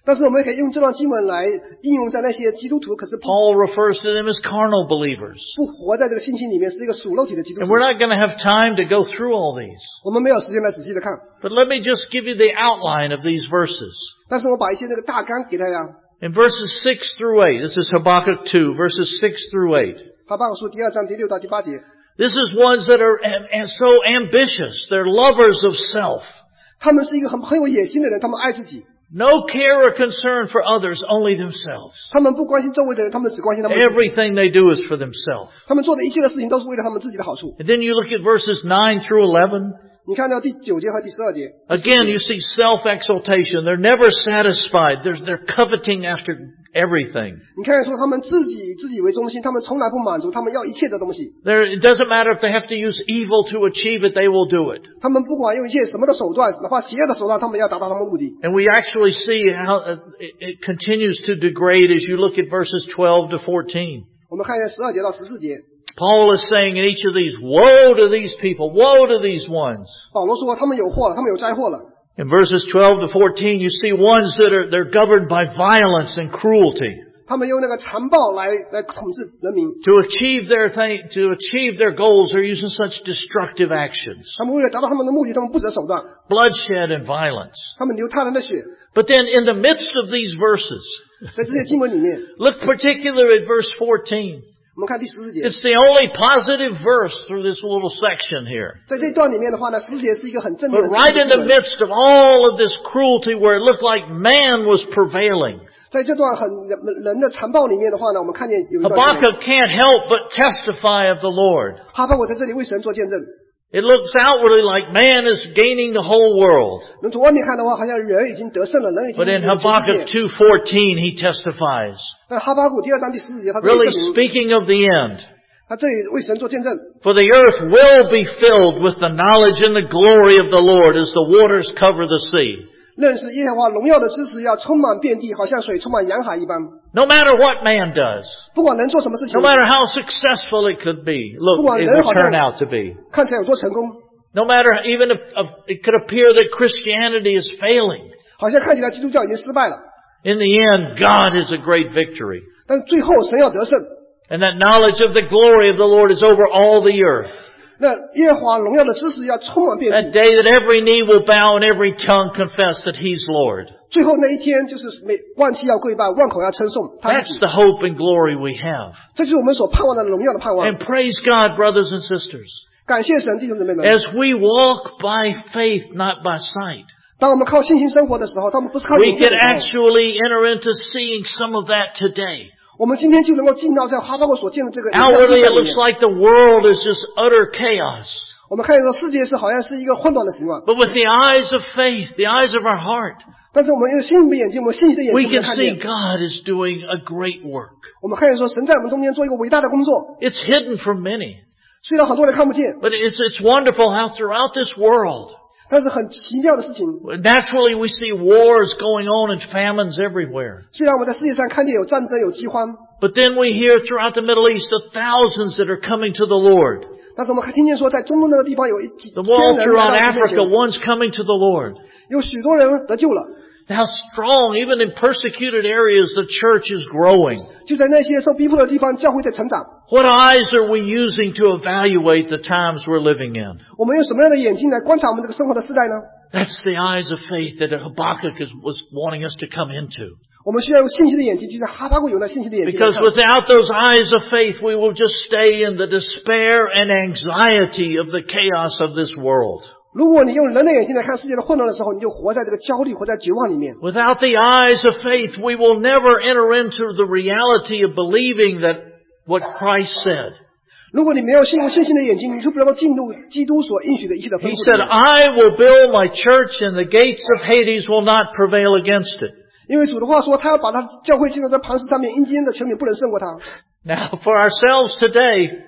[SPEAKER 2] 但是我们可以用这段经文来应用在那些基督徒，可是不
[SPEAKER 1] Paul refers to them as carnal believers.
[SPEAKER 2] 不活在这个信心里面，是一个属肉体的基督
[SPEAKER 1] And
[SPEAKER 2] 徒。
[SPEAKER 1] we're not going to have time to go through all these.
[SPEAKER 2] 我们没有时间来仔细的看，
[SPEAKER 1] But let me just give you the outline of these verses.
[SPEAKER 2] 但是我把一些这个大纲给大家。
[SPEAKER 1] In verses six through eight, this is Habakkuk two, verses six through eight.
[SPEAKER 2] 哈巴谷书第二章第六到第八节，
[SPEAKER 1] This is ones that are am- am- so ambitious. They're lovers of self.
[SPEAKER 2] 他们是一个很很有野心的人，他们爱自己，
[SPEAKER 1] No care or concern for others, only themselves.
[SPEAKER 2] 他们不关心周围的人，他们只关心他们自己。
[SPEAKER 1] Everything they do is for themselves.
[SPEAKER 2] 他们做的一切的事情都是为了他们自己的好处。
[SPEAKER 1] And then you look at verses nine through eleven.
[SPEAKER 2] 你看到第九节和第十二节，
[SPEAKER 1] Again, you see self-exaltation. They're never satisfied. They're, they're coveting after everything.
[SPEAKER 2] 你看说他们自己自己为中心，他们从来不满足，他们要一切的东西，
[SPEAKER 1] They're, it doesn't matter if they have to use evil to achieve it, they will do it.
[SPEAKER 2] 他们不管用一切什么的手段，哪怕邪恶的手段，他们要达到他们的目的。
[SPEAKER 1] And we actually see how uh, it, it continues to degrade as you look at verses twelve to fourteen.
[SPEAKER 2] 我们看一下十二节到十四节，
[SPEAKER 1] Paul is saying in each of these, woe to these people, woe to these ones.
[SPEAKER 2] 保罗说他们有祸了，他们有灾祸了。
[SPEAKER 1] In verses twelve to fourteen, you see ones that are, they're governed by violence and cruelty.
[SPEAKER 2] 他们用那个残暴来来统治人民，
[SPEAKER 1] To achieve their thing, to achieve their goals, they're using such destructive actions.
[SPEAKER 2] 他们为了达到他们的目的，他们不择手段，
[SPEAKER 1] Bloodshed and violence.
[SPEAKER 2] 他们流他人的血。
[SPEAKER 1] But then in the midst of these verses,
[SPEAKER 2] 在这些经文里面，
[SPEAKER 1] look particularly at verse fourteen.
[SPEAKER 2] 我们看第十四节，
[SPEAKER 1] It's the only positive verse through this little section here.
[SPEAKER 2] 在这一段里面的话呢，十四节是一个很正面
[SPEAKER 1] But
[SPEAKER 2] 的
[SPEAKER 1] right in the
[SPEAKER 2] 经文。
[SPEAKER 1] midst of all of this cruelty where it looked like man was prevailing,
[SPEAKER 2] 在这段很人人的残暴里面的话呢，我们看见有一段经文
[SPEAKER 1] Habakkuk can't help but testify of the Lord.
[SPEAKER 2] 哈巴谷在这里为神做见证。
[SPEAKER 1] It looks outwardly like man is gaining the whole world.
[SPEAKER 2] 能从外面看的话，好像人已经得胜了，人已经
[SPEAKER 1] But in
[SPEAKER 2] 有全世
[SPEAKER 1] Habakkuk
[SPEAKER 2] 界。
[SPEAKER 1] two fourteen, he testifies,
[SPEAKER 2] 但哈巴谷第二章第十四节，他这里
[SPEAKER 1] really
[SPEAKER 2] 证明，
[SPEAKER 1] speaking of the end.
[SPEAKER 2] 他这里为神做见证。
[SPEAKER 1] For the earth will be filled with the knowledge and the glory of the Lord as the waters cover the sea.
[SPEAKER 2] 认识耶和华荣耀的知识要充满遍地，好像水充满洋海一般。
[SPEAKER 1] No matter what man does,
[SPEAKER 2] 不管能做什么事情
[SPEAKER 1] no，matter how successful it could be, look, it will turn out to be.
[SPEAKER 2] 看起来有多成功，
[SPEAKER 1] No matter, even if uh, it could appear that Christianity is failing,
[SPEAKER 2] 好像看起来基督教已经失败了，
[SPEAKER 1] in the end, God is a great victory.
[SPEAKER 2] 但是最后神要得胜。
[SPEAKER 1] And that knowledge of the glory of the Lord is over all the earth.
[SPEAKER 2] 那耶和华荣耀的知识要充满遍
[SPEAKER 1] That
[SPEAKER 2] 地。
[SPEAKER 1] day that every knee will bow and every tongue confess that He's Lord.
[SPEAKER 2] 最后那一天，就是每万期要跪拜，万口要称颂他自
[SPEAKER 1] That's
[SPEAKER 2] 己。
[SPEAKER 1] the hope and glory we have.
[SPEAKER 2] 这就是我们所盼望的荣耀的盼望
[SPEAKER 1] And。praise God, brothers and sisters,
[SPEAKER 2] 感谢神，弟兄姊妹们。
[SPEAKER 1] as we walk by faith, not by sight.
[SPEAKER 2] 当我们靠信心生活的时候，他们不是靠
[SPEAKER 1] We
[SPEAKER 2] 眼见
[SPEAKER 1] can
[SPEAKER 2] 的时候，
[SPEAKER 1] actually enter into seeing some of that today.
[SPEAKER 2] 我们今天就能够进到在哈巴谷所见的这个
[SPEAKER 1] Outwardly, it
[SPEAKER 2] 里
[SPEAKER 1] looks
[SPEAKER 2] 面。
[SPEAKER 1] like the world is just utter chaos.
[SPEAKER 2] 我们看见说世界是好像是一个混乱的情况，
[SPEAKER 1] But with the eyes of faith, the eyes of our heart,
[SPEAKER 2] 但是我们用心灵的眼睛，我们信心的眼
[SPEAKER 1] we
[SPEAKER 2] 睛，我
[SPEAKER 1] can
[SPEAKER 2] 们看
[SPEAKER 1] see
[SPEAKER 2] 见，
[SPEAKER 1] God is doing a great work.
[SPEAKER 2] 我们看见说神在我们中间做一个伟大的工作，
[SPEAKER 1] It's hidden from many,
[SPEAKER 2] 虽然很多人看不见，
[SPEAKER 1] but it's, it's wonderful how throughout this world,
[SPEAKER 2] 但是很奇妙的事情。
[SPEAKER 1] naturally we see wars going on and famines everywhere.
[SPEAKER 2] 虽然我们在世界上看见有战争、有饥荒，
[SPEAKER 1] But then we hear throughout the Middle East of thousands that are coming to the Lord.
[SPEAKER 2] 但是我们还听见说，在中东那个地方有一几
[SPEAKER 1] The
[SPEAKER 2] 千
[SPEAKER 1] wall
[SPEAKER 2] 人
[SPEAKER 1] throughout
[SPEAKER 2] 来到主面
[SPEAKER 1] Africa,
[SPEAKER 2] 前，
[SPEAKER 1] one's coming to the Lord.
[SPEAKER 2] 有许多人得救了。
[SPEAKER 1] How strong, even in persecuted areas, the church is growing.
[SPEAKER 2] 就在那些受逼迫的地方，教会在成长。
[SPEAKER 1] What eyes are we using to evaluate the times we're living in?
[SPEAKER 2] 我们用什么样的眼睛来观察我们这个生活的时代呢？
[SPEAKER 1] That's the eyes of faith that Habakkuk is, was wanting us to come into.
[SPEAKER 2] 我们需要用信心的眼睛，就像哈巴谷有那信心的眼睛来
[SPEAKER 1] Because
[SPEAKER 2] 看。
[SPEAKER 1] without those eyes of faith, we will just stay in the despair and anxiety of the chaos of this world.
[SPEAKER 2] 如果你用人的眼睛来看世界的混乱的时候，你就活在这个焦虑、活在绝望里面。
[SPEAKER 1] Without the eyes of faith, we will never enter into the reality of believing that what Christ said.
[SPEAKER 2] 如果你没有信用信心的眼睛，你就不能够进入基督所应许的一切的吩
[SPEAKER 1] He
[SPEAKER 2] 咐
[SPEAKER 1] said,
[SPEAKER 2] 里面。
[SPEAKER 1] I will build my church and the gates of Hades will not prevail against it.
[SPEAKER 2] 因为主的话说，他要把他教会建造在磐石上面，阴间的权柄不能胜过他。
[SPEAKER 1] Now, for ourselves today,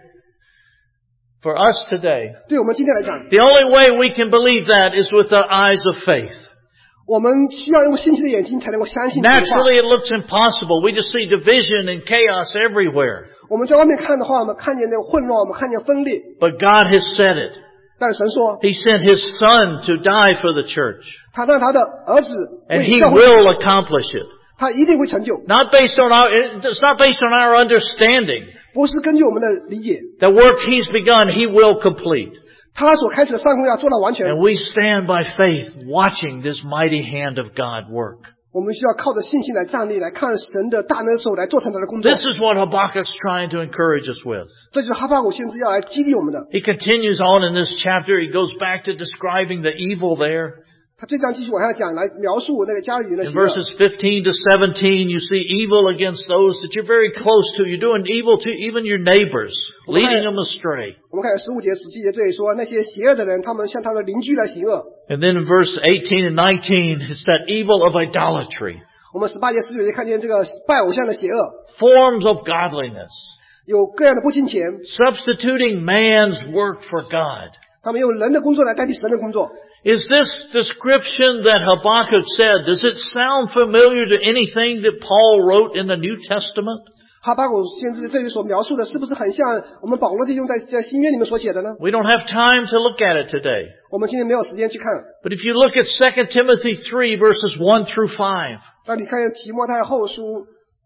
[SPEAKER 1] for us today,
[SPEAKER 2] 对我们今天来讲，
[SPEAKER 1] the only way we can believe that is with the eyes of faith.
[SPEAKER 2] 我们需要用信心的眼睛才能够相信主的话。
[SPEAKER 1] Naturally, it looks impossible. We just see division and chaos everywhere.
[SPEAKER 2] 我们在外面看的话，我们看见那个混乱，我们看见分裂。
[SPEAKER 1] But God has said it.
[SPEAKER 2] 但神说
[SPEAKER 1] He sent His Son to die for the church.
[SPEAKER 2] 他让他的儿子
[SPEAKER 1] And
[SPEAKER 2] 为
[SPEAKER 1] He
[SPEAKER 2] 教会，
[SPEAKER 1] will accomplish it.
[SPEAKER 2] 他一定会成就，
[SPEAKER 1] Not based on our, it's not based on our understanding.
[SPEAKER 2] 不是根据我们的理解，
[SPEAKER 1] The work He's begun, He will complete.
[SPEAKER 2] 他所开始的上工要做到完全。
[SPEAKER 1] And we stand by faith watching this mighty hand of God work.
[SPEAKER 2] 我们需要靠着信心来站立，来看神的大能的手来做成他的工作。
[SPEAKER 1] This is what Habakkuk's trying to encourage us with.
[SPEAKER 2] 这就是哈巴谷先知要来激励我们的。
[SPEAKER 1] He continues on in this chapter. He goes back to describing the evil there.
[SPEAKER 2] 他这章继续往下讲，来描述那个家里人的
[SPEAKER 1] In
[SPEAKER 2] 邪恶。
[SPEAKER 1] verses fifteen to seventeen, you see evil against those that you're very close to. You're doing evil to even your neighbors, leading them astray.
[SPEAKER 2] 我们看十五节、十七节这里说，那些邪恶的人，他们向他的邻居来行恶。
[SPEAKER 1] And then in verse eighteen and nineteen, it's that evil of idolatry,
[SPEAKER 2] 我们十八节、十九节看见这个拜偶像的邪恶，
[SPEAKER 1] forms of godliness,
[SPEAKER 2] 有各样的不敬虔，
[SPEAKER 1] substituting man's work for God.
[SPEAKER 2] 他们用人的工作来代替神的工作。
[SPEAKER 1] Is this description that Habakkuk said, does it sound familiar to anything that Paul wrote in the New Testament?
[SPEAKER 2] 哈巴谷先知这里所描述的，是不是很像我们保罗弟兄在在新约里面所写的呢？
[SPEAKER 1] We don't have time to look at it today.
[SPEAKER 2] 我们今天没有时间去看。
[SPEAKER 1] But if you look at Second Timothy three verses one through five,
[SPEAKER 2] 那你看提摩太后书，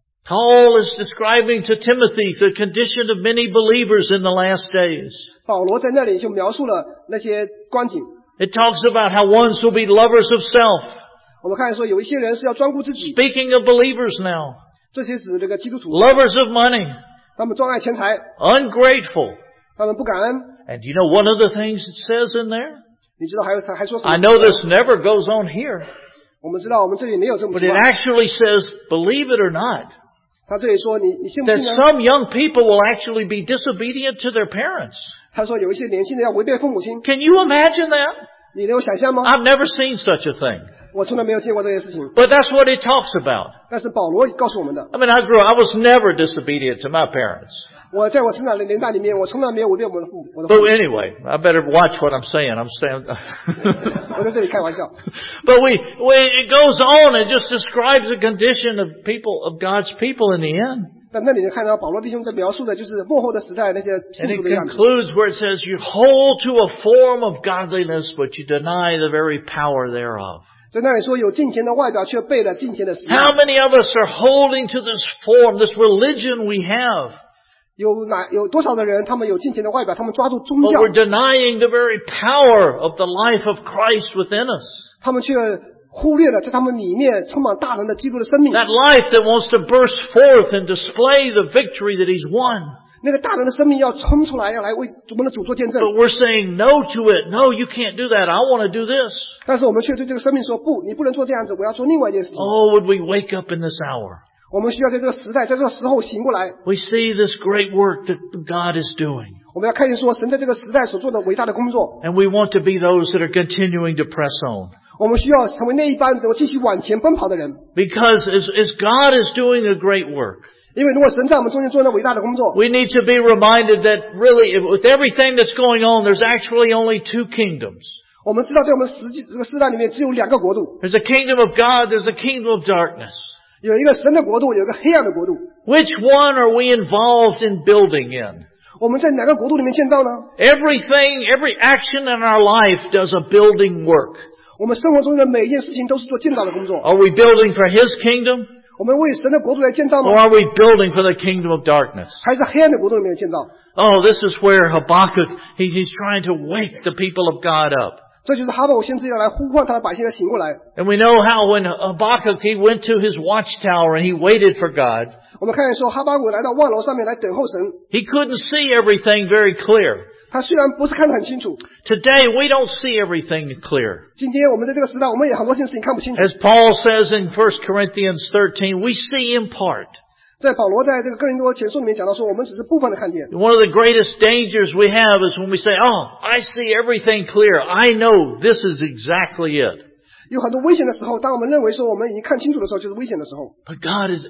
[SPEAKER 1] Paul is describing to Timothy the condition of many believers in the last days.
[SPEAKER 2] 保罗在那里就描述了那些光景。
[SPEAKER 1] It talks about how ones will be lovers of self.
[SPEAKER 2] 我们看说有一些人是要专顾自己，
[SPEAKER 1] Speaking of believers now,
[SPEAKER 2] 这些指这个基督徒，
[SPEAKER 1] lovers of money,
[SPEAKER 2] 他们专爱钱财，
[SPEAKER 1] ungrateful.
[SPEAKER 2] 他们不感恩。
[SPEAKER 1] And you know one of the things it says in there?
[SPEAKER 2] 你知道还有还说什么？
[SPEAKER 1] I know this never goes on here,
[SPEAKER 2] 我们知道我们这里没有这种
[SPEAKER 1] but
[SPEAKER 2] 情
[SPEAKER 1] it
[SPEAKER 2] 况。
[SPEAKER 1] actually says, believe it or not,
[SPEAKER 2] 他这里说你你信不
[SPEAKER 1] that
[SPEAKER 2] 信呢？
[SPEAKER 1] some young people will actually be disobedient to their parents.
[SPEAKER 2] 他说有一些年轻人要违背父母亲，
[SPEAKER 1] Can you imagine that?
[SPEAKER 2] 你能有想象吗？
[SPEAKER 1] I've never seen such a thing.
[SPEAKER 2] 我从来没有见过这些事情。
[SPEAKER 1] But that's what it talks about.
[SPEAKER 2] 但是保罗告诉我们的，
[SPEAKER 1] I mean, I grew up, I was never disobedient to my parents.
[SPEAKER 2] 我在我成长的年代里面，我从来没有违背我的父母。我的父
[SPEAKER 1] But
[SPEAKER 2] 母
[SPEAKER 1] anyway, I better watch what I'm saying. I'm saying.
[SPEAKER 2] 我在这里开玩笑。
[SPEAKER 1] But we, we, it goes on and just describes the condition of people, of God's people in the end.
[SPEAKER 2] 但那里能看到保罗弟兄在描述的就是末后的时代那些
[SPEAKER 1] And
[SPEAKER 2] 信
[SPEAKER 1] it
[SPEAKER 2] 徒的样子。
[SPEAKER 1] concludes where it says, you hold to a form of godliness, but you deny the very power thereof.
[SPEAKER 2] 在那里说有敬虔的外表，却背了敬虔的实
[SPEAKER 1] How
[SPEAKER 2] 质。
[SPEAKER 1] many of us are holding to this form, this religion we have,
[SPEAKER 2] 有哪有多少的人，他们有敬虔的外表，他们抓住宗
[SPEAKER 1] but
[SPEAKER 2] 教，
[SPEAKER 1] we're denying the very power of the life of Christ within us?
[SPEAKER 2] 他们却忽略了在他们里面充满大能的基督的生命。
[SPEAKER 1] That life that wants to burst forth and display the victory that He's won.
[SPEAKER 2] 那个大能的生命要冲出来，要来为我们的主做见证。
[SPEAKER 1] But we're saying no to it. No, you can't do that. I want to do this.
[SPEAKER 2] 但是我们却对这个生命说：“不，你不能做这样子，我要做另外一件事情。”
[SPEAKER 1] Oh, would we wake up in this hour?
[SPEAKER 2] 我们需要在这个时代，在这个时候醒过来。
[SPEAKER 1] We see this great work that God is doing.
[SPEAKER 2] 我们要看见说，神在这个时代所做的伟大的工作。
[SPEAKER 1] And we want to be those that are continuing to press on.
[SPEAKER 2] 我们需要成为那一班能够继续往前奔跑的人。
[SPEAKER 1] Because as, as God is doing a great work,
[SPEAKER 2] 因为如果神在我们中间做那伟大的工作，
[SPEAKER 1] we need to be reminded that really, with everything that's going on, there's actually only two kingdoms.
[SPEAKER 2] 我们知道在我们实际这个时代里面只有两个国度，
[SPEAKER 1] There's a kingdom of God, there's a kingdom of darkness.
[SPEAKER 2] 有一个神的国度，有一个黑暗的国度。
[SPEAKER 1] Which one are we involved in building in?
[SPEAKER 2] 我们在哪个国度里面建造呢？
[SPEAKER 1] Everything, every action in our life does a building work.
[SPEAKER 2] 我们生活中的每一件事情都是做建造的工作。
[SPEAKER 1] Are we building for His kingdom?
[SPEAKER 2] 我们为神的国度来建造
[SPEAKER 1] Or
[SPEAKER 2] 吗？
[SPEAKER 1] are we building for the kingdom of darkness?
[SPEAKER 2] 还是黑暗的国度里面建造？
[SPEAKER 1] Oh, this is where Habakkuk, he, he's trying to wake the people of God up.
[SPEAKER 2] 这就是哈巴谷先知要来呼唤他的百姓来醒过来。
[SPEAKER 1] And we know how when Habakkuk, he went to his watchtower and he waited for God.
[SPEAKER 2] 我们看见说，哈巴谷来到望楼上面来等候神。
[SPEAKER 1] He couldn't see everything very clear.
[SPEAKER 2] 他虽然不是看得很清楚，
[SPEAKER 1] Today, we don't see everything clear.
[SPEAKER 2] 今天我们在这个时代，我们也很多件事情看不清楚。
[SPEAKER 1] As Paul says in First Corinthians thirteen, we see in part.
[SPEAKER 2] 在保罗在这个哥林多前书里面讲到说，我们只是部分的看见。
[SPEAKER 1] One of the greatest dangers we have is when we say, oh, I see everything clear. I know this is exactly it.
[SPEAKER 2] 有很多危险的时候，当我们认为说我们已经看清楚的时候，就是危险的时候。
[SPEAKER 1] But God is,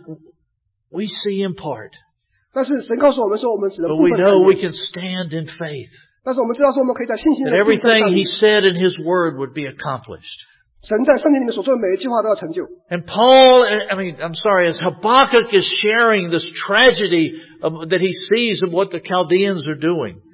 [SPEAKER 1] we see in part.
[SPEAKER 2] 但是神告诉我们说，我们只能
[SPEAKER 1] But
[SPEAKER 2] 部
[SPEAKER 1] we
[SPEAKER 2] 分
[SPEAKER 1] know
[SPEAKER 2] 看
[SPEAKER 1] we
[SPEAKER 2] 见。
[SPEAKER 1] can stand in faith.
[SPEAKER 2] 但是我们知道说，我们可以在信心
[SPEAKER 1] That
[SPEAKER 2] 的地上
[SPEAKER 1] everything
[SPEAKER 2] 站
[SPEAKER 1] He
[SPEAKER 2] 立。
[SPEAKER 1] said in His Word would be accomplished.
[SPEAKER 2] 神在圣经里面所做的每一句话都要成就。
[SPEAKER 1] And Paul, I mean, I'm sorry, as Habakkuk is sharing this tragedy of, that he sees of what the Chaldeans are doing.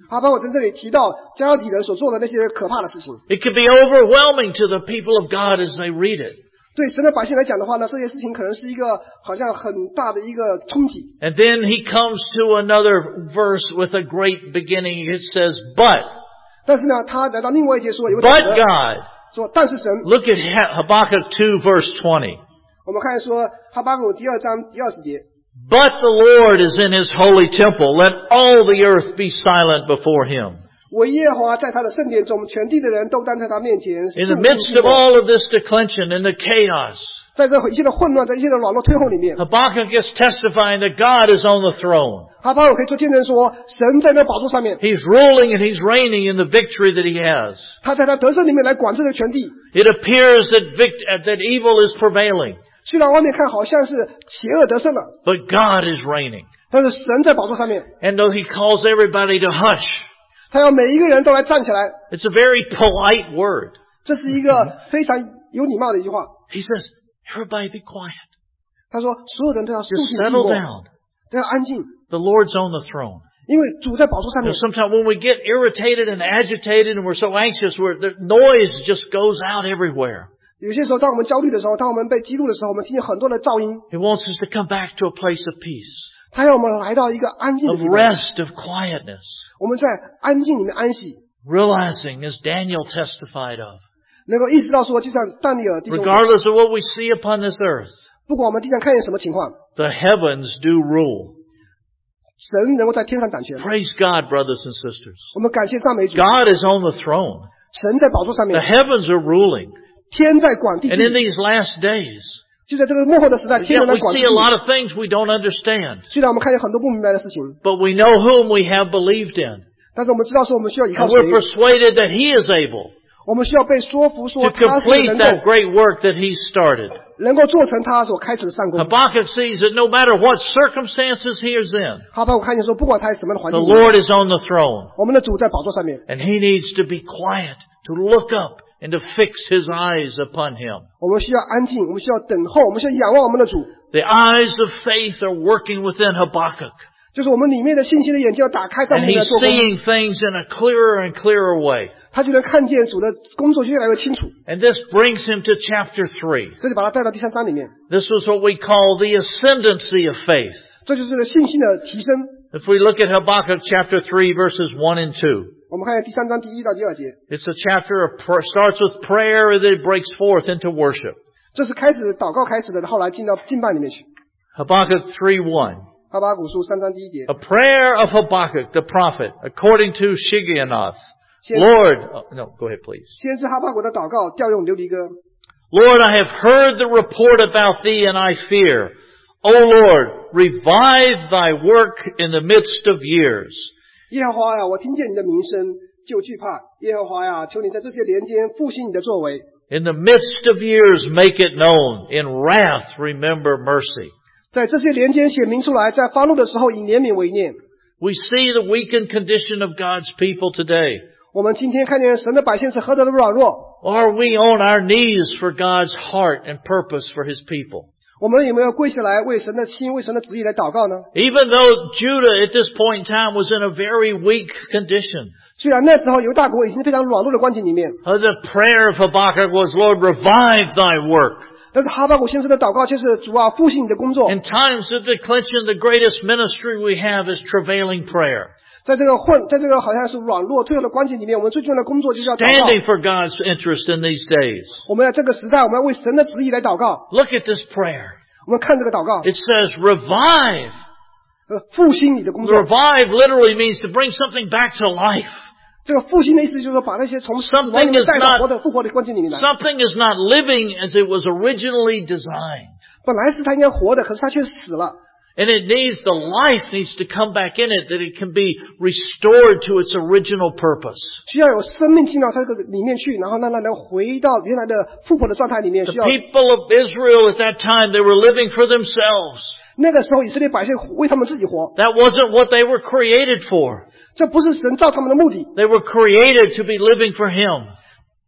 [SPEAKER 2] 哈巴谷在这里提到加勒底人所做的那些可怕的事情。
[SPEAKER 1] It can be overwhelming to the people of God as they read it.
[SPEAKER 2] 对神的百姓来讲的话呢，这些事情可能是一个好像很大的一个冲击。
[SPEAKER 1] And then he comes to another verse with a great beginning. It says, but,
[SPEAKER 2] 但是呢，他来到另外一节说有个
[SPEAKER 1] but
[SPEAKER 2] 转折
[SPEAKER 1] God.
[SPEAKER 2] 说，但是神，
[SPEAKER 1] Look at Habakkuk two verse twenty.
[SPEAKER 2] 我们看说哈巴谷第二章第二十节。
[SPEAKER 1] But the Lord is in his holy temple. Let all the earth be silent before him.
[SPEAKER 2] 惟耶和华在他的圣殿中，全地的人都站在他面前。
[SPEAKER 1] In the midst of all of this declension and the chaos,
[SPEAKER 2] 在这一切的混乱，在一切的软弱退后里面，
[SPEAKER 1] Habakkuk is testifying that God is on the throne.
[SPEAKER 2] 哈巴谷可以做见证说，神在那宝座上面，
[SPEAKER 1] He's ruling and he's reigning in the victory that he has.
[SPEAKER 2] 他在他得胜里面来管制着全地。
[SPEAKER 1] It appears that vict- that evil is prevailing,
[SPEAKER 2] 虽然外面看好像是邪恶得胜了，
[SPEAKER 1] but God is reigning.
[SPEAKER 2] 但是神在宝座上面，
[SPEAKER 1] And though he calls everybody to hush,
[SPEAKER 2] 他要每一个人都来站起来。
[SPEAKER 1] it's a very polite word.
[SPEAKER 2] 这是一个非常有礼貌的一句话。
[SPEAKER 1] He says, everybody be quiet.
[SPEAKER 2] 他说，所有人都要肃
[SPEAKER 1] Just
[SPEAKER 2] 静寂
[SPEAKER 1] settle
[SPEAKER 2] 寞，
[SPEAKER 1] down.
[SPEAKER 2] 都要安静，
[SPEAKER 1] The Lord's on the throne.
[SPEAKER 2] 因为主在宝座上
[SPEAKER 1] You
[SPEAKER 2] 面
[SPEAKER 1] know,。sometimes when we get irritated and agitated and we're so anxious, we're, the noise just goes out everywhere.
[SPEAKER 2] 有些时候，当我们焦虑的时候，当我们被激怒的时候，我们听见很多的噪音。
[SPEAKER 1] He wants us to come back to a place of peace,
[SPEAKER 2] 他要我们来到一个安静的
[SPEAKER 1] of
[SPEAKER 2] 地方，
[SPEAKER 1] rest, of quietness,
[SPEAKER 2] 我们在安静里面安息，
[SPEAKER 1] realizing, as Daniel testified of,
[SPEAKER 2] 能够意识到说，就像但尼尔弟兄，
[SPEAKER 1] regardless of what we see upon this earth,
[SPEAKER 2] 不管我们地上看见什么情况，
[SPEAKER 1] the heavens do rule.
[SPEAKER 2] 神能够在天上掌权。
[SPEAKER 1] Praise God, brothers and sisters.
[SPEAKER 2] 我们感谢赞美主，
[SPEAKER 1] God is on the throne.
[SPEAKER 2] 神在宝座上
[SPEAKER 1] The
[SPEAKER 2] 面，
[SPEAKER 1] heavens are ruling.
[SPEAKER 2] 天在管地
[SPEAKER 1] And in
[SPEAKER 2] 地。
[SPEAKER 1] these last days,
[SPEAKER 2] 就在这个幕后的时代，天
[SPEAKER 1] yet
[SPEAKER 2] 人来
[SPEAKER 1] we
[SPEAKER 2] 管地
[SPEAKER 1] see a
[SPEAKER 2] 地。
[SPEAKER 1] lot of things we don't understand.
[SPEAKER 2] 虽然我们看见很多不明白的事情，
[SPEAKER 1] But we know whom we have believed in.
[SPEAKER 2] 但是我们知道说我们需要依靠
[SPEAKER 1] And
[SPEAKER 2] 谁，
[SPEAKER 1] we're persuaded that He is able
[SPEAKER 2] 我们需要被说服
[SPEAKER 1] to
[SPEAKER 2] 说他是
[SPEAKER 1] complete
[SPEAKER 2] 能
[SPEAKER 1] that
[SPEAKER 2] 够
[SPEAKER 1] great work that He started.
[SPEAKER 2] 能够做成他所开始的善功。
[SPEAKER 1] Habakkuk sees that no matter what circumstances he is in,
[SPEAKER 2] 哈巴谷看见说，不管他在什么样的环
[SPEAKER 1] the
[SPEAKER 2] 境里面，
[SPEAKER 1] Lord is on the throne.
[SPEAKER 2] 我们的主在宝座上面，
[SPEAKER 1] And he needs to be quiet, to look up, and to fix his eyes upon Him.
[SPEAKER 2] 我们需要安静，我们需要等候，我们需要仰望我们的主。
[SPEAKER 1] The eyes of faith are working within Habakkuk.
[SPEAKER 2] 就是我们里面的信心的眼睛要打开，在我
[SPEAKER 1] And
[SPEAKER 2] 们里面
[SPEAKER 1] he's
[SPEAKER 2] 做工，
[SPEAKER 1] seeing things in a clearer and clearer way.
[SPEAKER 2] 他就能看见主的工作就越来越清楚。
[SPEAKER 1] And this brings him to chapter three.
[SPEAKER 2] 这就把他带到第三章里面，
[SPEAKER 1] This was what we call the ascendancy of faith.
[SPEAKER 2] 这就是这个信心的提升。
[SPEAKER 1] If we look at Habakkuk chapter three verses one and two,
[SPEAKER 2] 我们看第三章第一到第二节，
[SPEAKER 1] it's a chapter of pr- starts with prayer and then it breaks forth into worship.
[SPEAKER 2] 这是开始祷告开始的，后来进到敬拜里面去。
[SPEAKER 1] Habakkuk three one.
[SPEAKER 2] 哈巴谷书三章第一节，
[SPEAKER 1] A prayer of Habakkuk the prophet according to Shigionoth.
[SPEAKER 2] 先
[SPEAKER 1] Lord, oh, no, go ahead please.
[SPEAKER 2] 先知哈巴谷的祷告调用琉璃歌。
[SPEAKER 1] Lord, I have heard the report about thee and I fear. O Lord, revive thy work in the midst of years.
[SPEAKER 2] 耶和华呀，我听见你的名声就惧怕。耶和华呀，求你在这些年间复兴你的作为，
[SPEAKER 1] In the midst of years make it known. In wrath remember mercy.
[SPEAKER 2] 在这些年间显明出来，在发怒的时候以怜悯为念。
[SPEAKER 1] We see the weakened condition of God's people today.
[SPEAKER 2] 我们今天看见神的百姓是何等的软弱，
[SPEAKER 1] Are we on our knees for God's heart and purpose for His people?
[SPEAKER 2] 我们有没有跪下来为神的心、为神的旨意来祷告呢？
[SPEAKER 1] Even though Judah at this point in time was in a very weak condition,
[SPEAKER 2] 虽然那时候犹大国已经非常软弱的光景里面，
[SPEAKER 1] uh, the prayer of Habakkuk was, Lord, revive thy work.
[SPEAKER 2] 但是哈巴谷先生的祷告却是主啊，复兴你的工作。
[SPEAKER 1] In times of declension, the greatest ministry we have is travailing prayer.
[SPEAKER 2] 在这个混，在这个好像是软弱退后的光景里面，我们最重要的工作就是要祷
[SPEAKER 1] Standing
[SPEAKER 2] 告。
[SPEAKER 1] for God's interest in these days.
[SPEAKER 2] 我们在这个时代，我们要为神的旨意来祷告。
[SPEAKER 1] Look at this prayer.
[SPEAKER 2] 我们看这个祷告，
[SPEAKER 1] It says revive.
[SPEAKER 2] 呃，复兴你的工作。
[SPEAKER 1] Revive literally means to bring something back to life.
[SPEAKER 2] 这个复兴的意思就是说，把那些从死亡里面带到活的复活的光景里面来。
[SPEAKER 1] Something is not living as it was originally designed.
[SPEAKER 2] 本来是他应该活的，可是他却死了。
[SPEAKER 1] And it needs, the life needs to come back in it that it can be restored to its original purpose.
[SPEAKER 2] 需要有生命进到这个里面去，然后让它能回到原来的复活的状态里面。
[SPEAKER 1] The
[SPEAKER 2] 需要
[SPEAKER 1] people of Israel at that time, they were living for themselves.
[SPEAKER 2] 那个时候以色列百姓为他们自己活，
[SPEAKER 1] That wasn't what they were created for.
[SPEAKER 2] 这不是神造他们的目的。
[SPEAKER 1] They were created to be living for Him.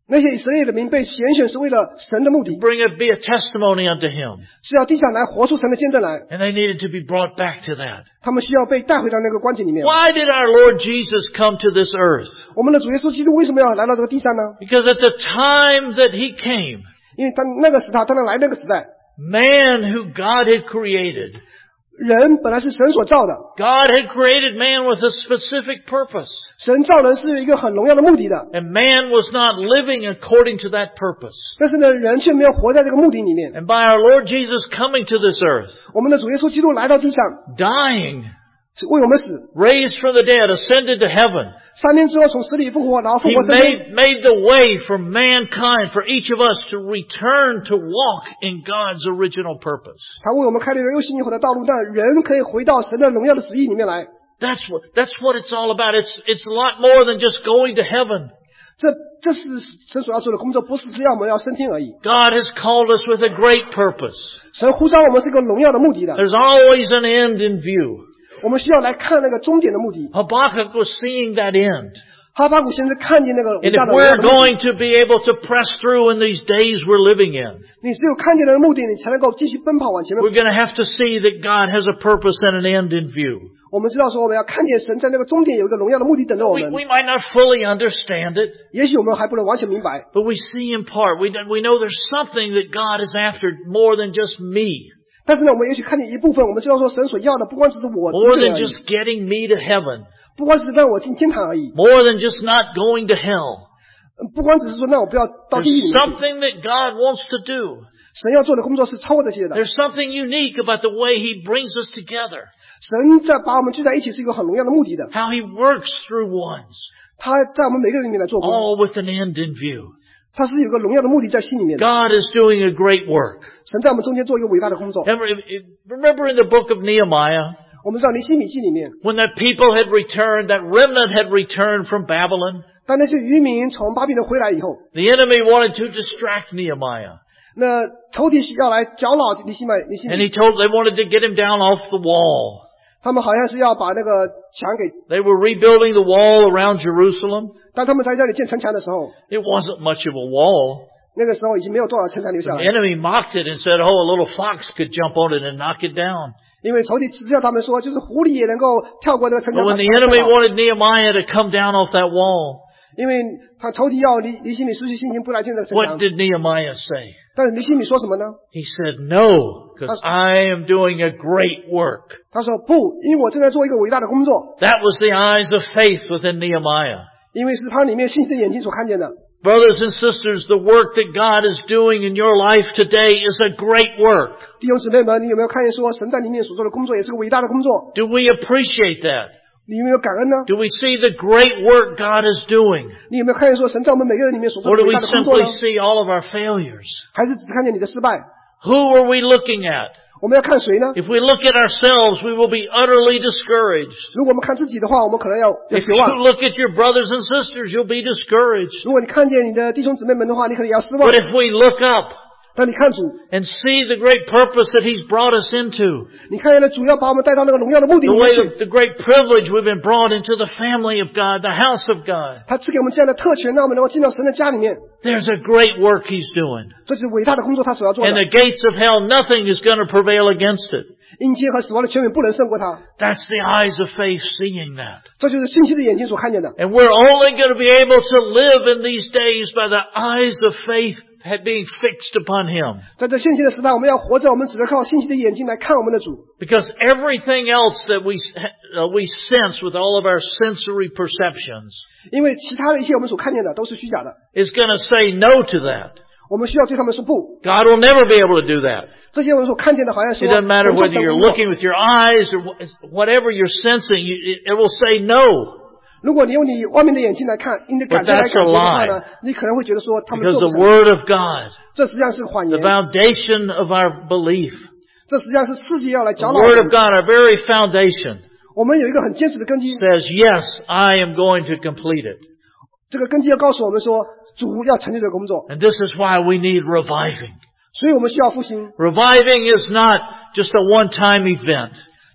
[SPEAKER 2] 那些以色列的民被拣选是为了神的目的，
[SPEAKER 1] Bring it, be a testimony unto Him.
[SPEAKER 2] 是要地上来活出神的见证来，
[SPEAKER 1] And they needed to be brought back to that.
[SPEAKER 2] 他们需要被带回到那个光景里面。
[SPEAKER 1] Why did our Lord Jesus come to this earth?
[SPEAKER 2] 我们的主耶稣基督为什么要来到这个地上呢？
[SPEAKER 1] Because at the time that He came,
[SPEAKER 2] 因为他那个时代，当他来那个时代，
[SPEAKER 1] man who God had created,
[SPEAKER 2] 人本来是神所造的，
[SPEAKER 1] God had created man with a specific purpose.
[SPEAKER 2] 神造人是有一个很荣耀的目的的，
[SPEAKER 1] And man was not living according to that purpose.
[SPEAKER 2] 但是呢，人却没有活在这个目的里面。
[SPEAKER 1] And by our Lord Jesus coming to this earth,
[SPEAKER 2] 我们的主耶稣基督来到地上，
[SPEAKER 1] dying,
[SPEAKER 2] 是为我们死，
[SPEAKER 1] raised from the dead, ascended to heaven,
[SPEAKER 2] 三天之后从死里复活，然后复
[SPEAKER 1] He
[SPEAKER 2] 活升天。
[SPEAKER 1] made, made the way for mankind, for each of us to return to walk in God's original purpose.
[SPEAKER 2] 他为我们开了一个又新又活的道路，让人可以回到神的荣耀的旨意里面来。
[SPEAKER 1] That's what, that's what it's all about. It's, it's a lot more than just going to heaven.
[SPEAKER 2] 这这是神所要做的工作，不是只要我们要升天而已。
[SPEAKER 1] God has called us with a great purpose.
[SPEAKER 2] 神呼召我们是一个荣耀的目的的，
[SPEAKER 1] There's always an end in view.
[SPEAKER 2] 我们需要来看那个终点的目的。
[SPEAKER 1] Habakkuk was seeing that end.
[SPEAKER 2] 哈巴谷先生看见那个伟
[SPEAKER 1] And
[SPEAKER 2] 大
[SPEAKER 1] if
[SPEAKER 2] 的荣耀
[SPEAKER 1] we're
[SPEAKER 2] 的目的，
[SPEAKER 1] going to be able to press through in these days we're living in,
[SPEAKER 2] 你只有看见那个目的，你才能够继续奔跑往前面。
[SPEAKER 1] we're going to have to see that God has a purpose and an end in view.
[SPEAKER 2] 我们知道说，我们要看见神在那个终点有一个荣耀的目的等着我
[SPEAKER 1] We,
[SPEAKER 2] 们。
[SPEAKER 1] we might not fully understand it,
[SPEAKER 2] 也许我们还不能完全明白，
[SPEAKER 1] but we see in part. We, we know there's something that God is after more than just me,
[SPEAKER 2] 但是呢，我们也许看见一部分，我们知道说神所要的不光只是我
[SPEAKER 1] more
[SPEAKER 2] 一个
[SPEAKER 1] than
[SPEAKER 2] 而已，
[SPEAKER 1] just getting me to heaven,
[SPEAKER 2] 不光只是让我进天堂而已，
[SPEAKER 1] more than just not going to hell.
[SPEAKER 2] 不光只是说让我不要到
[SPEAKER 1] There's
[SPEAKER 2] 地狱里面去。
[SPEAKER 1] something that God wants to do.
[SPEAKER 2] 神要做的工作是超过这些的。
[SPEAKER 1] There's something unique about the way He brings us together,
[SPEAKER 2] 神在把我们聚在一起是一个很荣耀的目的的，
[SPEAKER 1] how He works through ones,
[SPEAKER 2] 他在我们每个人里面来做工，
[SPEAKER 1] all with an end in view.
[SPEAKER 2] 他是有个荣耀的目的在心里面的。
[SPEAKER 1] God is doing a great work.
[SPEAKER 2] 神在我们中间做一个伟大的工作。
[SPEAKER 1] Remember remember in the book of Nehemiah,
[SPEAKER 2] 我们知道尼希米记里面，
[SPEAKER 1] when that people had returned, that remnant had returned from Babylon,
[SPEAKER 2] 当那些渔民从巴比伦回来以后，
[SPEAKER 1] the enemy wanted to distract Nehemiah.
[SPEAKER 2] 那仇敌要来搅扰尼希米，尼希
[SPEAKER 1] And
[SPEAKER 2] 米，
[SPEAKER 1] he told, they wanted to get him down off the wall.
[SPEAKER 2] 他们好像是要把那个墙给，
[SPEAKER 1] They were rebuilding the wall around Jerusalem.
[SPEAKER 2] 当他们在这里建城墙的时候，
[SPEAKER 1] It wasn't much of a wall.
[SPEAKER 2] 那个时候已经没有多少城墙留下
[SPEAKER 1] The
[SPEAKER 2] 来，
[SPEAKER 1] enemy mocked it and said, oh, a little fox could jump on it and knock it down.
[SPEAKER 2] 因为仇敌只叫他们说，就是狐狸也能够跳过那个城
[SPEAKER 1] But
[SPEAKER 2] 墙。
[SPEAKER 1] when
[SPEAKER 2] 把
[SPEAKER 1] the
[SPEAKER 2] 墙
[SPEAKER 1] enemy
[SPEAKER 2] 撞倒
[SPEAKER 1] wanted Nehemiah to come down off that wall,
[SPEAKER 2] 因为他仇敌要尼尼希米失去信心，不来建这个城
[SPEAKER 1] what
[SPEAKER 2] 墙。
[SPEAKER 1] did Nehemiah say?
[SPEAKER 2] 但是尼希米说什么呢？
[SPEAKER 1] He said, no, because I am doing a great work.
[SPEAKER 2] 他说不，因为我正在做一个伟大的工作，
[SPEAKER 1] That was the eyes of faith within Nehemiah.
[SPEAKER 2] 因为是他里面信心的眼睛所看见的。
[SPEAKER 1] Brothers and sisters, the work that God is doing in your life today is a great work.
[SPEAKER 2] 弟兄姊妹们，你有没有看见说神在里面所做的工作也是个伟大的工作？
[SPEAKER 1] Do we appreciate that?
[SPEAKER 2] 你有没有感恩呢？
[SPEAKER 1] Do we see the great work God is doing?
[SPEAKER 2] 你有没有看见说神在我们每个人里面所做
[SPEAKER 1] Or
[SPEAKER 2] 的
[SPEAKER 1] do
[SPEAKER 2] 伟
[SPEAKER 1] we
[SPEAKER 2] 大的工作
[SPEAKER 1] simply
[SPEAKER 2] 呢？
[SPEAKER 1] see all of our failures?
[SPEAKER 2] 还是只看见你的失败？
[SPEAKER 1] Who are we looking at?
[SPEAKER 2] 我们要看谁呢？
[SPEAKER 1] If we look at ourselves, we will be utterly discouraged.
[SPEAKER 2] 如果我们看自己的话，我们可能要要
[SPEAKER 1] If
[SPEAKER 2] 绝
[SPEAKER 1] you
[SPEAKER 2] 望；
[SPEAKER 1] look at your brothers and sisters, you'll be discouraged.
[SPEAKER 2] 如果你看见你的弟兄姊妹们的话，你可能也要失望
[SPEAKER 1] But。if we look up
[SPEAKER 2] 当你看主，
[SPEAKER 1] and see the great purpose that He's brought us into,
[SPEAKER 2] 你看见了主要把我们带到那个荣耀的目的
[SPEAKER 1] the
[SPEAKER 2] 里
[SPEAKER 1] way
[SPEAKER 2] 面去，
[SPEAKER 1] that the great privilege we've been brought into the family of God, the house of God,
[SPEAKER 2] 他赐给我们这样的特权，让我们能够进到神的家里面。
[SPEAKER 1] there's a great work He's doing.
[SPEAKER 2] 这是伟大的工作，他所要做的
[SPEAKER 1] And。the gates of hell, nothing is going to prevail against it.
[SPEAKER 2] 阴间和死亡的权柄不能胜过他，
[SPEAKER 1] That's the eyes of faith seeing that.
[SPEAKER 2] 这就是信心的眼睛所看见的。
[SPEAKER 1] And we're only going to be able to live in these days by the eyes of faith had being fixed upon Him.
[SPEAKER 2] 在这现今的时代，我们要活着，我们只能靠信心的眼睛来看我们的主。
[SPEAKER 1] Because everything else that we, uh, we sense with all of our sensory perceptions
[SPEAKER 2] 因为其他的一切我们所看见的都是虚假的，
[SPEAKER 1] is going to say no to that.
[SPEAKER 2] 我们需要对他们说不。
[SPEAKER 1] God will never be able to do that.
[SPEAKER 2] 这些我们所看见的，好像
[SPEAKER 1] It
[SPEAKER 2] 说
[SPEAKER 1] doesn't matter
[SPEAKER 2] 我们做
[SPEAKER 1] whether
[SPEAKER 2] 等
[SPEAKER 1] you're
[SPEAKER 2] 工作
[SPEAKER 1] looking with your eyes or wh- whatever you're sensing, you, it, it will say no.
[SPEAKER 2] 如果你用你外面的眼睛来看，你的感觉来感觉的话呢，你可能会觉得说他们
[SPEAKER 1] Because
[SPEAKER 2] 做不
[SPEAKER 1] the
[SPEAKER 2] 成。
[SPEAKER 1] Word of God,
[SPEAKER 2] 这实际上是谎
[SPEAKER 1] the
[SPEAKER 2] 言，
[SPEAKER 1] foundation of our belief,
[SPEAKER 2] 这实际上是世界要来
[SPEAKER 1] the
[SPEAKER 2] 搅扰我
[SPEAKER 1] Word of
[SPEAKER 2] 们。
[SPEAKER 1] God, our very foundation,
[SPEAKER 2] 我们有一个很坚实的根基，
[SPEAKER 1] says, yes, I am going to complete it.
[SPEAKER 2] 这个根基要告诉我们说，主要成就这个工作，
[SPEAKER 1] And this is why we need reviving.
[SPEAKER 2] 所以我们需要复兴。
[SPEAKER 1] Reviving is not just a one-time event.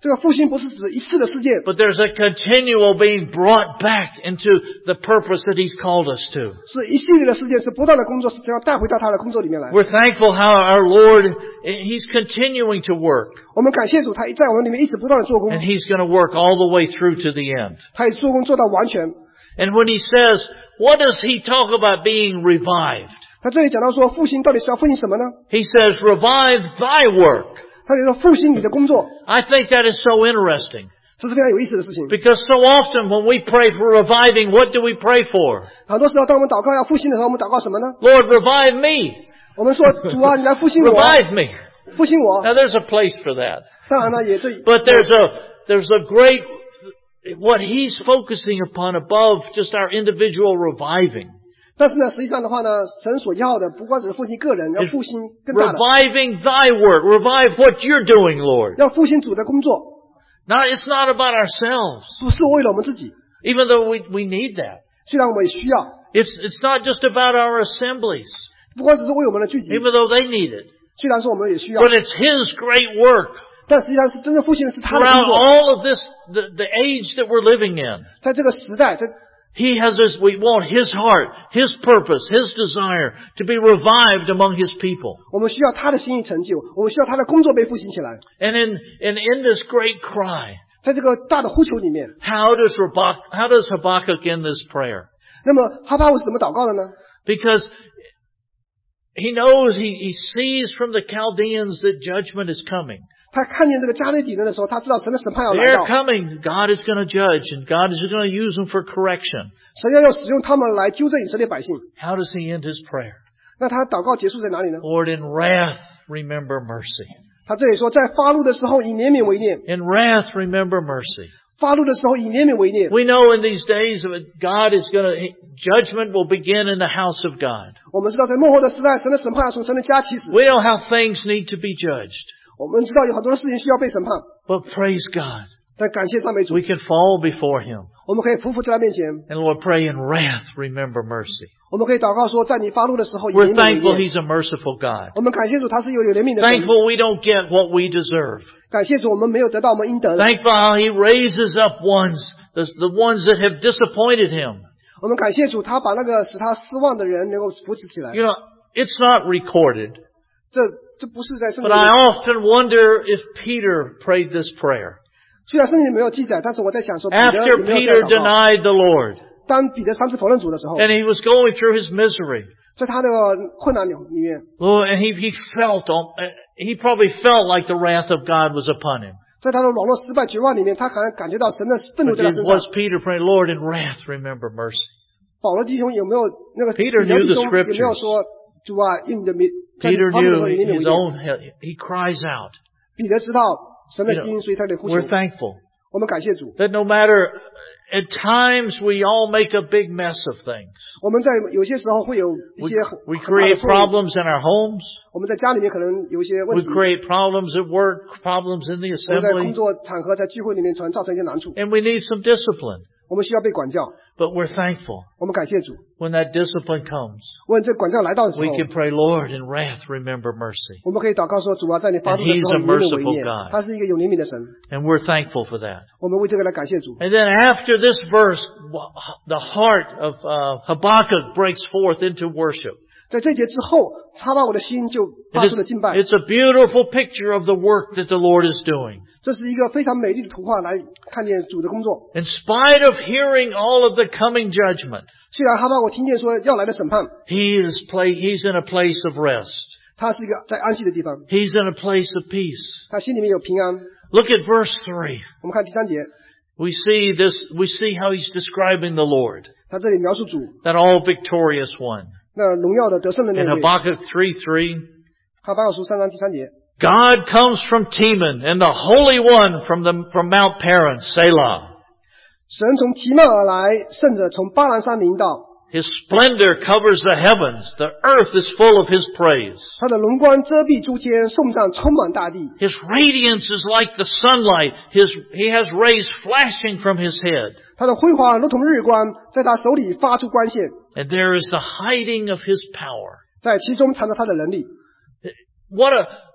[SPEAKER 2] 这个复兴不是指一次的事件，
[SPEAKER 1] but there's a continual being brought back into the purpose that He's called us to.
[SPEAKER 2] 是一系列的事件，是不断的工作，是这样带回到他的工作里面来。
[SPEAKER 1] We're thankful how our Lord, He's continuing to work,
[SPEAKER 2] 我们感谢主，他在我们里面一直不断的做工，
[SPEAKER 1] and He's going to work all the way through to the end.
[SPEAKER 2] 他也做工做到完全。
[SPEAKER 1] And when He says, what does He talk about being revived?
[SPEAKER 2] 他这里讲到说复兴到底是要复兴什么呢？
[SPEAKER 1] He says, revive thy work.
[SPEAKER 2] 他就说复兴你的工作，
[SPEAKER 1] I think that is so interesting.
[SPEAKER 2] 这是非常有意思的事情。
[SPEAKER 1] Because so often when we pray for reviving, what do we pray for?
[SPEAKER 2] 很多时候当我们祷告要复兴的时候，我们祷告什么呢？
[SPEAKER 1] Lord, revive me.
[SPEAKER 2] 我们说主啊，你来复兴我，
[SPEAKER 1] Revive me.
[SPEAKER 2] 复兴我。
[SPEAKER 1] Now there's a place for that.
[SPEAKER 2] 当然了，也这
[SPEAKER 1] But there's a, there's a great, what He's focusing upon above just our individual reviving.
[SPEAKER 2] 但是呢，实际上的话呢，神所要的不光只是复兴个人，要复兴更大的，
[SPEAKER 1] Reviving thy work. Revive what you're doing, Lord.
[SPEAKER 2] 要复兴主的工作，
[SPEAKER 1] Not, it's not about ourselves.
[SPEAKER 2] 不是为了我们自己，
[SPEAKER 1] Even though we, we need that.
[SPEAKER 2] 虽然我们也需要，
[SPEAKER 1] It's, it's not just about our assemblies.
[SPEAKER 2] 不光只是为我们的聚集，
[SPEAKER 1] Even though they need it.
[SPEAKER 2] 虽然说我们也需要，
[SPEAKER 1] But it's His great work.
[SPEAKER 2] 但实际上是真正复兴的是他的
[SPEAKER 1] Throughout
[SPEAKER 2] 工作。
[SPEAKER 1] all of this, the, the age that we're living in.
[SPEAKER 2] 在这个时代，在
[SPEAKER 1] He has this, we want His heart, His purpose, His desire to be revived among His people.
[SPEAKER 2] 我们需要他的心意成就，我们需要他的工作被复兴起来。
[SPEAKER 1] And in, and in this great cry,
[SPEAKER 2] 在这个大的呼求里面，
[SPEAKER 1] how does Habakkuk, how does Habakkuk end this prayer?
[SPEAKER 2] 那么哈巴谷是怎么祷告的呢？
[SPEAKER 1] Because he knows, he, he sees from the Chaldeans that judgment is coming.
[SPEAKER 2] 他看见这个加勒底人的时候，他知道神的审判要来
[SPEAKER 1] They're
[SPEAKER 2] 到，
[SPEAKER 1] coming. God is going to judge, and God is going to use them for correction.
[SPEAKER 2] 神要要使用他们来纠正以色列百姓。
[SPEAKER 1] How does he end his prayer?
[SPEAKER 2] 那他祷告结束在哪里呢？
[SPEAKER 1] Lord, in wrath, remember mercy.
[SPEAKER 2] 他这里说，在发怒的时候以怜悯为念，
[SPEAKER 1] In wrath, remember mercy.
[SPEAKER 2] 发怒的时候以怜悯为念。
[SPEAKER 1] We know in these days that God is going to, judgment will begin in the house of God.
[SPEAKER 2] 我们知道在末后的时代，神的审判要从神的家起始。
[SPEAKER 1] We know how things need to be judged.
[SPEAKER 2] 我们知道有很多的事情需要被审判，
[SPEAKER 1] But praise God,
[SPEAKER 2] 但感谢赞美主，
[SPEAKER 1] we can fall before Him.
[SPEAKER 2] 我们可以匍匐在他面前，
[SPEAKER 1] And Lord, pray in wrath, remember mercy.
[SPEAKER 2] 我们可以祷告说，在你发怒的时候以
[SPEAKER 1] We're
[SPEAKER 2] 怜悯为
[SPEAKER 1] thankful
[SPEAKER 2] 念。
[SPEAKER 1] He's a merciful God.
[SPEAKER 2] 我们感谢主，他是有有怜悯的神。
[SPEAKER 1] Thankful we don't get what we deserve.
[SPEAKER 2] 感谢主，我们没有得到我们应得的。
[SPEAKER 1] Thankful how He raises up ones, the, the ones that have disappointed Him.
[SPEAKER 2] 我们感谢主，他把那个使他失望的人能够扶持起来。
[SPEAKER 1] You know, it's not recorded,
[SPEAKER 2] 这这不是在圣经
[SPEAKER 1] but I
[SPEAKER 2] 里，
[SPEAKER 1] often wonder if Peter prayed this prayer.
[SPEAKER 2] 虽然圣经里没有记载，但是我在想说，彼得有
[SPEAKER 1] After
[SPEAKER 2] 没有这
[SPEAKER 1] Peter
[SPEAKER 2] 样祷告？
[SPEAKER 1] denied the Lord,
[SPEAKER 2] 当彼得三次否认主的时候，
[SPEAKER 1] and he was going through his misery,
[SPEAKER 2] 在他的困难里里面，
[SPEAKER 1] Lord, and he, he felt, al- he probably felt like the wrath of God was upon him.
[SPEAKER 2] 在他的网络失败绝望里面，他可能感觉到神的愤怒
[SPEAKER 1] But
[SPEAKER 2] 在他
[SPEAKER 1] it
[SPEAKER 2] 身上。
[SPEAKER 1] was Peter praying, Lord, in wrath, remember mercy.
[SPEAKER 2] 保罗弟兄有没有那个
[SPEAKER 1] Peter
[SPEAKER 2] 彼得
[SPEAKER 1] knew
[SPEAKER 2] 弟
[SPEAKER 1] the
[SPEAKER 2] 兄有没有
[SPEAKER 1] scriptures.
[SPEAKER 2] 说主啊，因你的名，在你
[SPEAKER 1] Peter
[SPEAKER 2] 发怒的时候
[SPEAKER 1] knew
[SPEAKER 2] 以怜悯为
[SPEAKER 1] his
[SPEAKER 2] 念。
[SPEAKER 1] own hell. He cries out.
[SPEAKER 2] 彼得知道神的
[SPEAKER 1] You know,
[SPEAKER 2] 心，所以他得呼求
[SPEAKER 1] We're。thankful
[SPEAKER 2] 我们感谢主。
[SPEAKER 1] that no matter, at times we all make a big mess of things.
[SPEAKER 2] 我们在有些时候会有一
[SPEAKER 1] We,
[SPEAKER 2] 些很
[SPEAKER 1] we
[SPEAKER 2] 很大的
[SPEAKER 1] create
[SPEAKER 2] 错误。
[SPEAKER 1] problems in our homes.
[SPEAKER 2] 我们在家里面可能有一些问
[SPEAKER 1] We
[SPEAKER 2] 题，
[SPEAKER 1] create problems at work, problems in the
[SPEAKER 2] 我们在工
[SPEAKER 1] assembly.
[SPEAKER 2] 作场合、在聚会里面，可能造成一些难处。
[SPEAKER 1] And we need some discipline.
[SPEAKER 2] 我们需要被管教。
[SPEAKER 1] But we're thankful
[SPEAKER 2] 我们感谢主。
[SPEAKER 1] when that discipline comes.
[SPEAKER 2] 问这管教来到的时
[SPEAKER 1] We
[SPEAKER 2] 候，
[SPEAKER 1] can pray, Lord, in wrath, remember mercy.
[SPEAKER 2] 我们可以祷告说：“主啊，在你发怒的时
[SPEAKER 1] And He's
[SPEAKER 2] 候，
[SPEAKER 1] a
[SPEAKER 2] 以怜悯为
[SPEAKER 1] merciful
[SPEAKER 2] 念。
[SPEAKER 1] God.
[SPEAKER 2] 他是一个有怜悯的神。
[SPEAKER 1] And we're thankful for that.
[SPEAKER 2] 我们为这个来感谢主。
[SPEAKER 1] And then after this verse, the heart of uh, Habakkuk breaks forth into worship.
[SPEAKER 2] 在这节之后，插巴我的心就
[SPEAKER 1] It
[SPEAKER 2] 发
[SPEAKER 1] is,
[SPEAKER 2] 出了敬拜。
[SPEAKER 1] it's a beautiful picture of the work that the Lord is doing.
[SPEAKER 2] 这是一个非常美丽的图画，来看见主的工作。
[SPEAKER 1] In spite of hearing all of the coming judgment,
[SPEAKER 2] 虽然哈巴我听见说要来的审判，
[SPEAKER 1] he is play, he's in a place of rest.
[SPEAKER 2] 他是一个在安息的地方，
[SPEAKER 1] He's in a place of peace.
[SPEAKER 2] 他心里面有平安。
[SPEAKER 1] Look at verse three.
[SPEAKER 2] 我们看第三节，
[SPEAKER 1] We see this, we see how he's describing the Lord,
[SPEAKER 2] 他这里描述主
[SPEAKER 1] that all victorious one.
[SPEAKER 2] 那荣耀的得胜的那
[SPEAKER 1] In
[SPEAKER 2] 位。
[SPEAKER 1] Habakkuk three three,
[SPEAKER 2] 哈巴书三章第三节，
[SPEAKER 1] God comes from Teman and the Holy One from the, from Mount Paran, Selah.
[SPEAKER 2] 神从提曼而来，圣者从巴兰山临到，
[SPEAKER 1] His splendor covers the heavens. The earth is full of His praise.
[SPEAKER 2] 他的荣光遮蔽诸天，颂赞充满大地。
[SPEAKER 1] His radiance is like the sunlight. His, he has rays flashing from His head.
[SPEAKER 2] 他的辉煌如同日光，在他手里发出光线，
[SPEAKER 1] And there is the hiding of His power.
[SPEAKER 2] 在其中藏着他的能力。
[SPEAKER 1] What a,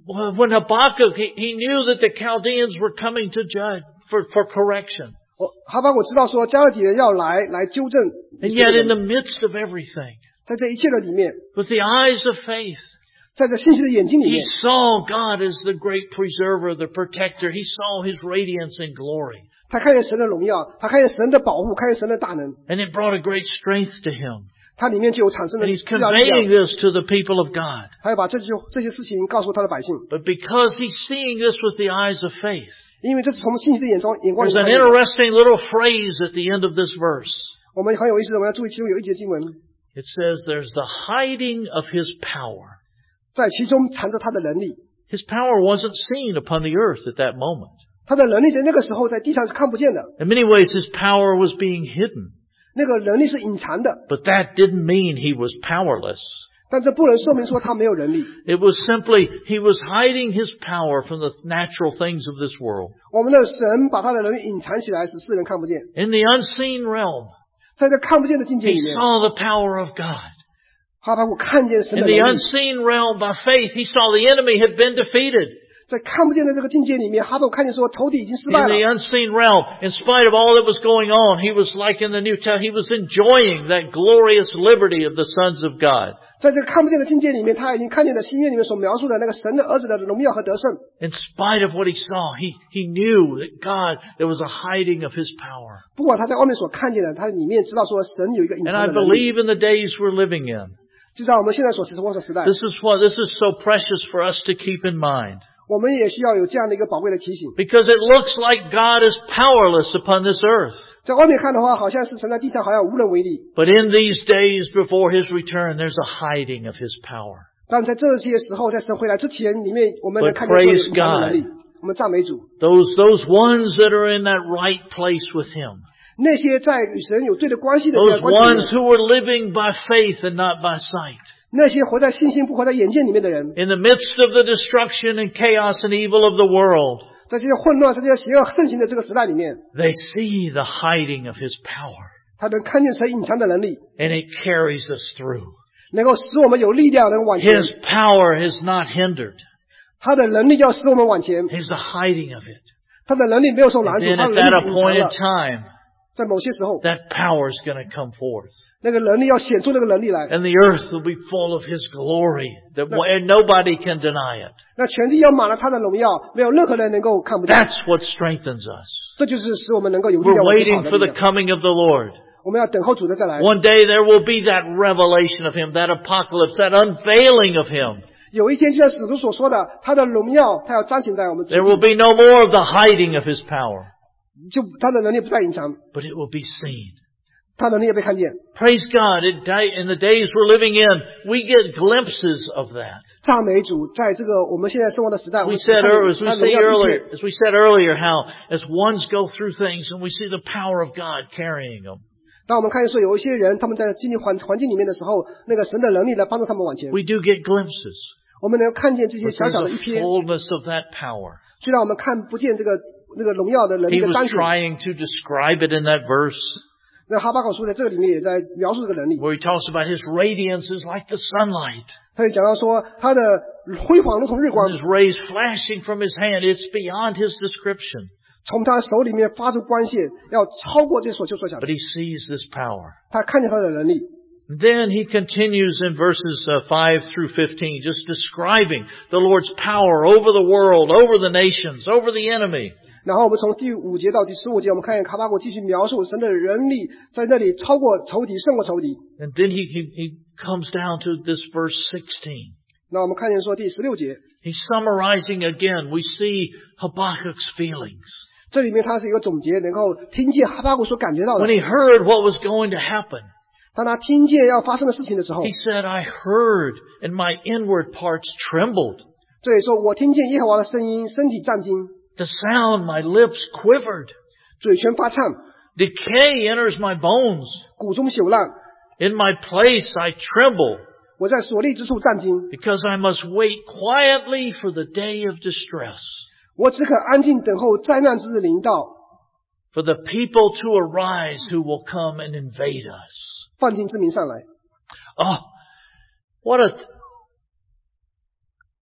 [SPEAKER 1] when Habakkuk, he, he knew that the Chaldeans were coming to judge for, for correction.
[SPEAKER 2] 我哈巴谷知道说加勒底人要来来纠正，
[SPEAKER 1] And yet in the midst of everything,
[SPEAKER 2] 在这一切的里面，
[SPEAKER 1] with the eyes of faith,
[SPEAKER 2] 在这信心的眼睛里
[SPEAKER 1] he
[SPEAKER 2] 面，
[SPEAKER 1] saw God as the great preserver, the protector. He saw His radiance and glory.
[SPEAKER 2] 他看见神的荣耀，他看见神的保护，看见神的大能，
[SPEAKER 1] And it brought a great strength to him.
[SPEAKER 2] 他里面就有产生
[SPEAKER 1] And
[SPEAKER 2] 了
[SPEAKER 1] he's
[SPEAKER 2] 巨大力量
[SPEAKER 1] conveying。this to the people of God.
[SPEAKER 2] 他要把这些这些事情告诉他的百姓，
[SPEAKER 1] But because he's seeing this with the eyes of faith,
[SPEAKER 2] 因为这是从信心的眼光眼光里
[SPEAKER 1] there's
[SPEAKER 2] 看
[SPEAKER 1] an
[SPEAKER 2] 见的。
[SPEAKER 1] interesting little phrase at the end of this verse.
[SPEAKER 2] 我们很有意思，我们要注意其中有一节经文，
[SPEAKER 1] It says there's the hiding of His power.
[SPEAKER 2] 在其中藏着他的能力。
[SPEAKER 1] His power wasn't seen upon the earth at that moment.
[SPEAKER 2] 他的能力在那个时候在地上是看不见的，
[SPEAKER 1] In many ways, His power was being hidden.
[SPEAKER 2] 那个能力是隐藏的，
[SPEAKER 1] But that didn't mean He was powerless.
[SPEAKER 2] 但这不能说明说他没有能力。
[SPEAKER 1] It was simply He was hiding His power from the natural things of this world.
[SPEAKER 2] 我们的神把他的能力隐藏起来，使世人看不见。
[SPEAKER 1] In the unseen realm,
[SPEAKER 2] 在这看不见的境界
[SPEAKER 1] He
[SPEAKER 2] 里面，
[SPEAKER 1] saw the power of God.
[SPEAKER 2] 哈巴谷看见神
[SPEAKER 1] In
[SPEAKER 2] 的
[SPEAKER 1] the
[SPEAKER 2] 能力。
[SPEAKER 1] unseen realm, by faith, he saw the enemy had been defeated.
[SPEAKER 2] 在看不见的这个境界里面，哈巴谷看见说仇敌已经失
[SPEAKER 1] In
[SPEAKER 2] 败
[SPEAKER 1] the
[SPEAKER 2] 了。
[SPEAKER 1] unseen realm, in spite of all that was going on, he was like in the New Testament, he was enjoying that glorious liberty of the sons of God.
[SPEAKER 2] 在这个看不见的境界里面，他已经看见了新约里面所描述的那个神的儿子的荣耀和得胜。
[SPEAKER 1] In spite of what he saw, he, he knew that God, there was a hiding of His power.
[SPEAKER 2] 不管他在外面所看见的，他里面知道说神有一个隐
[SPEAKER 1] And
[SPEAKER 2] 藏
[SPEAKER 1] I
[SPEAKER 2] 的能力。
[SPEAKER 1] believe in the days we're living in,
[SPEAKER 2] 就像我们现在所生活的时代，
[SPEAKER 1] this is what, this is so precious for us to keep in mind.
[SPEAKER 2] 我们也需要有这样的一个宝贵的提醒。
[SPEAKER 1] Because it looks like God is powerless upon this earth.
[SPEAKER 2] 在外面看的话，好像是神在地上好像无能为力，
[SPEAKER 1] But in these days before His return, there's a hiding of His power.
[SPEAKER 2] 但在这些时候，在神回来之前，里面我们能
[SPEAKER 1] But
[SPEAKER 2] 看见有
[SPEAKER 1] praise
[SPEAKER 2] 隐藏的能力。我们赞美主，
[SPEAKER 1] Those, those ones that are in that right place with Him.
[SPEAKER 2] 那些在与神有对的关系的
[SPEAKER 1] Those
[SPEAKER 2] 人关系里
[SPEAKER 1] ones
[SPEAKER 2] 面，
[SPEAKER 1] who are living by faith and not by sight.
[SPEAKER 2] 那些活在信心不活在眼见里面的人，
[SPEAKER 1] In the midst of the destruction and chaos and evil of the world,
[SPEAKER 2] 在这些混乱、在这些邪恶盛行的这个时代里面，
[SPEAKER 1] they see the hiding of His power.
[SPEAKER 2] 他能看见神隐藏的能力，
[SPEAKER 1] And it carries us through.
[SPEAKER 2] 能够使我们有力量能往前。
[SPEAKER 1] His power is not hindered.
[SPEAKER 2] 他的能力要使我们往前，
[SPEAKER 1] There's the hiding of it.
[SPEAKER 2] 他的能力没有受拦
[SPEAKER 1] And
[SPEAKER 2] 阻，
[SPEAKER 1] then
[SPEAKER 2] 他的
[SPEAKER 1] at
[SPEAKER 2] 能
[SPEAKER 1] that
[SPEAKER 2] 力隐藏
[SPEAKER 1] appointed
[SPEAKER 2] 了。
[SPEAKER 1] time,
[SPEAKER 2] 在某些时候，
[SPEAKER 1] that power is going to come forth.
[SPEAKER 2] 那个能力要显出那个能力来，
[SPEAKER 1] And the earth will be full of His glory. That and nobody can deny it.
[SPEAKER 2] 那全地要满了他的荣耀，没有任何人能够看不见。
[SPEAKER 1] That's what strengthens us.
[SPEAKER 2] 这就是使我们能够有力
[SPEAKER 1] We're
[SPEAKER 2] 量往前
[SPEAKER 1] waiting
[SPEAKER 2] 跑
[SPEAKER 1] for
[SPEAKER 2] 的
[SPEAKER 1] the
[SPEAKER 2] 力量。
[SPEAKER 1] coming of the Lord.
[SPEAKER 2] 我们要等候主的再来。
[SPEAKER 1] One day there will be that revelation of Him, that apocalypse, that unveiling of Him.
[SPEAKER 2] 有一天，就像使徒所说的，他的荣耀，他要彰显在我们之
[SPEAKER 1] There will be no more of the hiding of His power,
[SPEAKER 2] 就他的能力不再隐藏，
[SPEAKER 1] but it will be seen.
[SPEAKER 2] 他的能力也被看见。
[SPEAKER 1] Praise God. In day- in the days we're living in, we get glimpses of that.
[SPEAKER 2] 赞美主，在这个我们现在生活的时代，我
[SPEAKER 1] We
[SPEAKER 2] 们
[SPEAKER 1] said
[SPEAKER 2] 看
[SPEAKER 1] earlier,
[SPEAKER 2] 见
[SPEAKER 1] as we
[SPEAKER 2] 他荣
[SPEAKER 1] say
[SPEAKER 2] 耀一
[SPEAKER 1] earlier,
[SPEAKER 2] 切。
[SPEAKER 1] as we said earlier, how as ones go through things and we see the power of God carrying them,
[SPEAKER 2] 当我们看见说有一些人他们在经历环环境里面的时候，那个神的能力来帮助他们往前，
[SPEAKER 1] we do get glimpses.
[SPEAKER 2] 我们能看见这些
[SPEAKER 1] But
[SPEAKER 2] 小
[SPEAKER 1] there's
[SPEAKER 2] 小的一
[SPEAKER 1] a
[SPEAKER 2] 瞥。
[SPEAKER 1] fullness of that power.
[SPEAKER 2] 虽然我们看不见这个那个荣耀的能力
[SPEAKER 1] He
[SPEAKER 2] 的
[SPEAKER 1] was
[SPEAKER 2] 彰显，
[SPEAKER 1] trying to describe it in that verse
[SPEAKER 2] 那哈巴狗书在这个里面也在描述这个能力。
[SPEAKER 1] where he talks about His radiance is like the sunlight.
[SPEAKER 2] 他就讲到说，他的辉煌如同日光
[SPEAKER 1] And，His rays flashing from His hand. It's beyond His description.
[SPEAKER 2] 从他手里面发出光线，要超过这所求所想
[SPEAKER 1] But。He sees this power.
[SPEAKER 2] 他看见他的能力，
[SPEAKER 1] Then he continues in verses uh, five through fifteen, just describing the Lord's power over the world, over the nations, over the enemy.
[SPEAKER 2] 然后我们从第五节到第十五节，我们看见卡巴谷继续描述神的能力在那里超过仇敌，胜过仇敌。
[SPEAKER 1] And then he, he, he comes down to this verse sixteen.
[SPEAKER 2] 那我们看见说第十六节，
[SPEAKER 1] He's summarizing again. We see Habakkuk's feelings.
[SPEAKER 2] 这里面他是一个总结，能够听见哈巴谷所感觉到的
[SPEAKER 1] When。he heard what was going to happen,
[SPEAKER 2] 当他听见要发生的事情的时候，
[SPEAKER 1] he said, I heard and my inward parts trembled.
[SPEAKER 2] 这里说我听见耶和华的声音，身体战惊，
[SPEAKER 1] The sound, my lips quivered.
[SPEAKER 2] 嘴唇发颤，
[SPEAKER 1] Decay enters my bones.
[SPEAKER 2] 骨中朽烂。
[SPEAKER 1] In my place I tremble,
[SPEAKER 2] 我在所立之处战惊，
[SPEAKER 1] because I must wait quietly for the day of distress,
[SPEAKER 2] 我只可安静等候灾难之日临到，
[SPEAKER 1] for the people to arise who will come and invade us.
[SPEAKER 2] 犯境之民上来。
[SPEAKER 1] Oh, what a...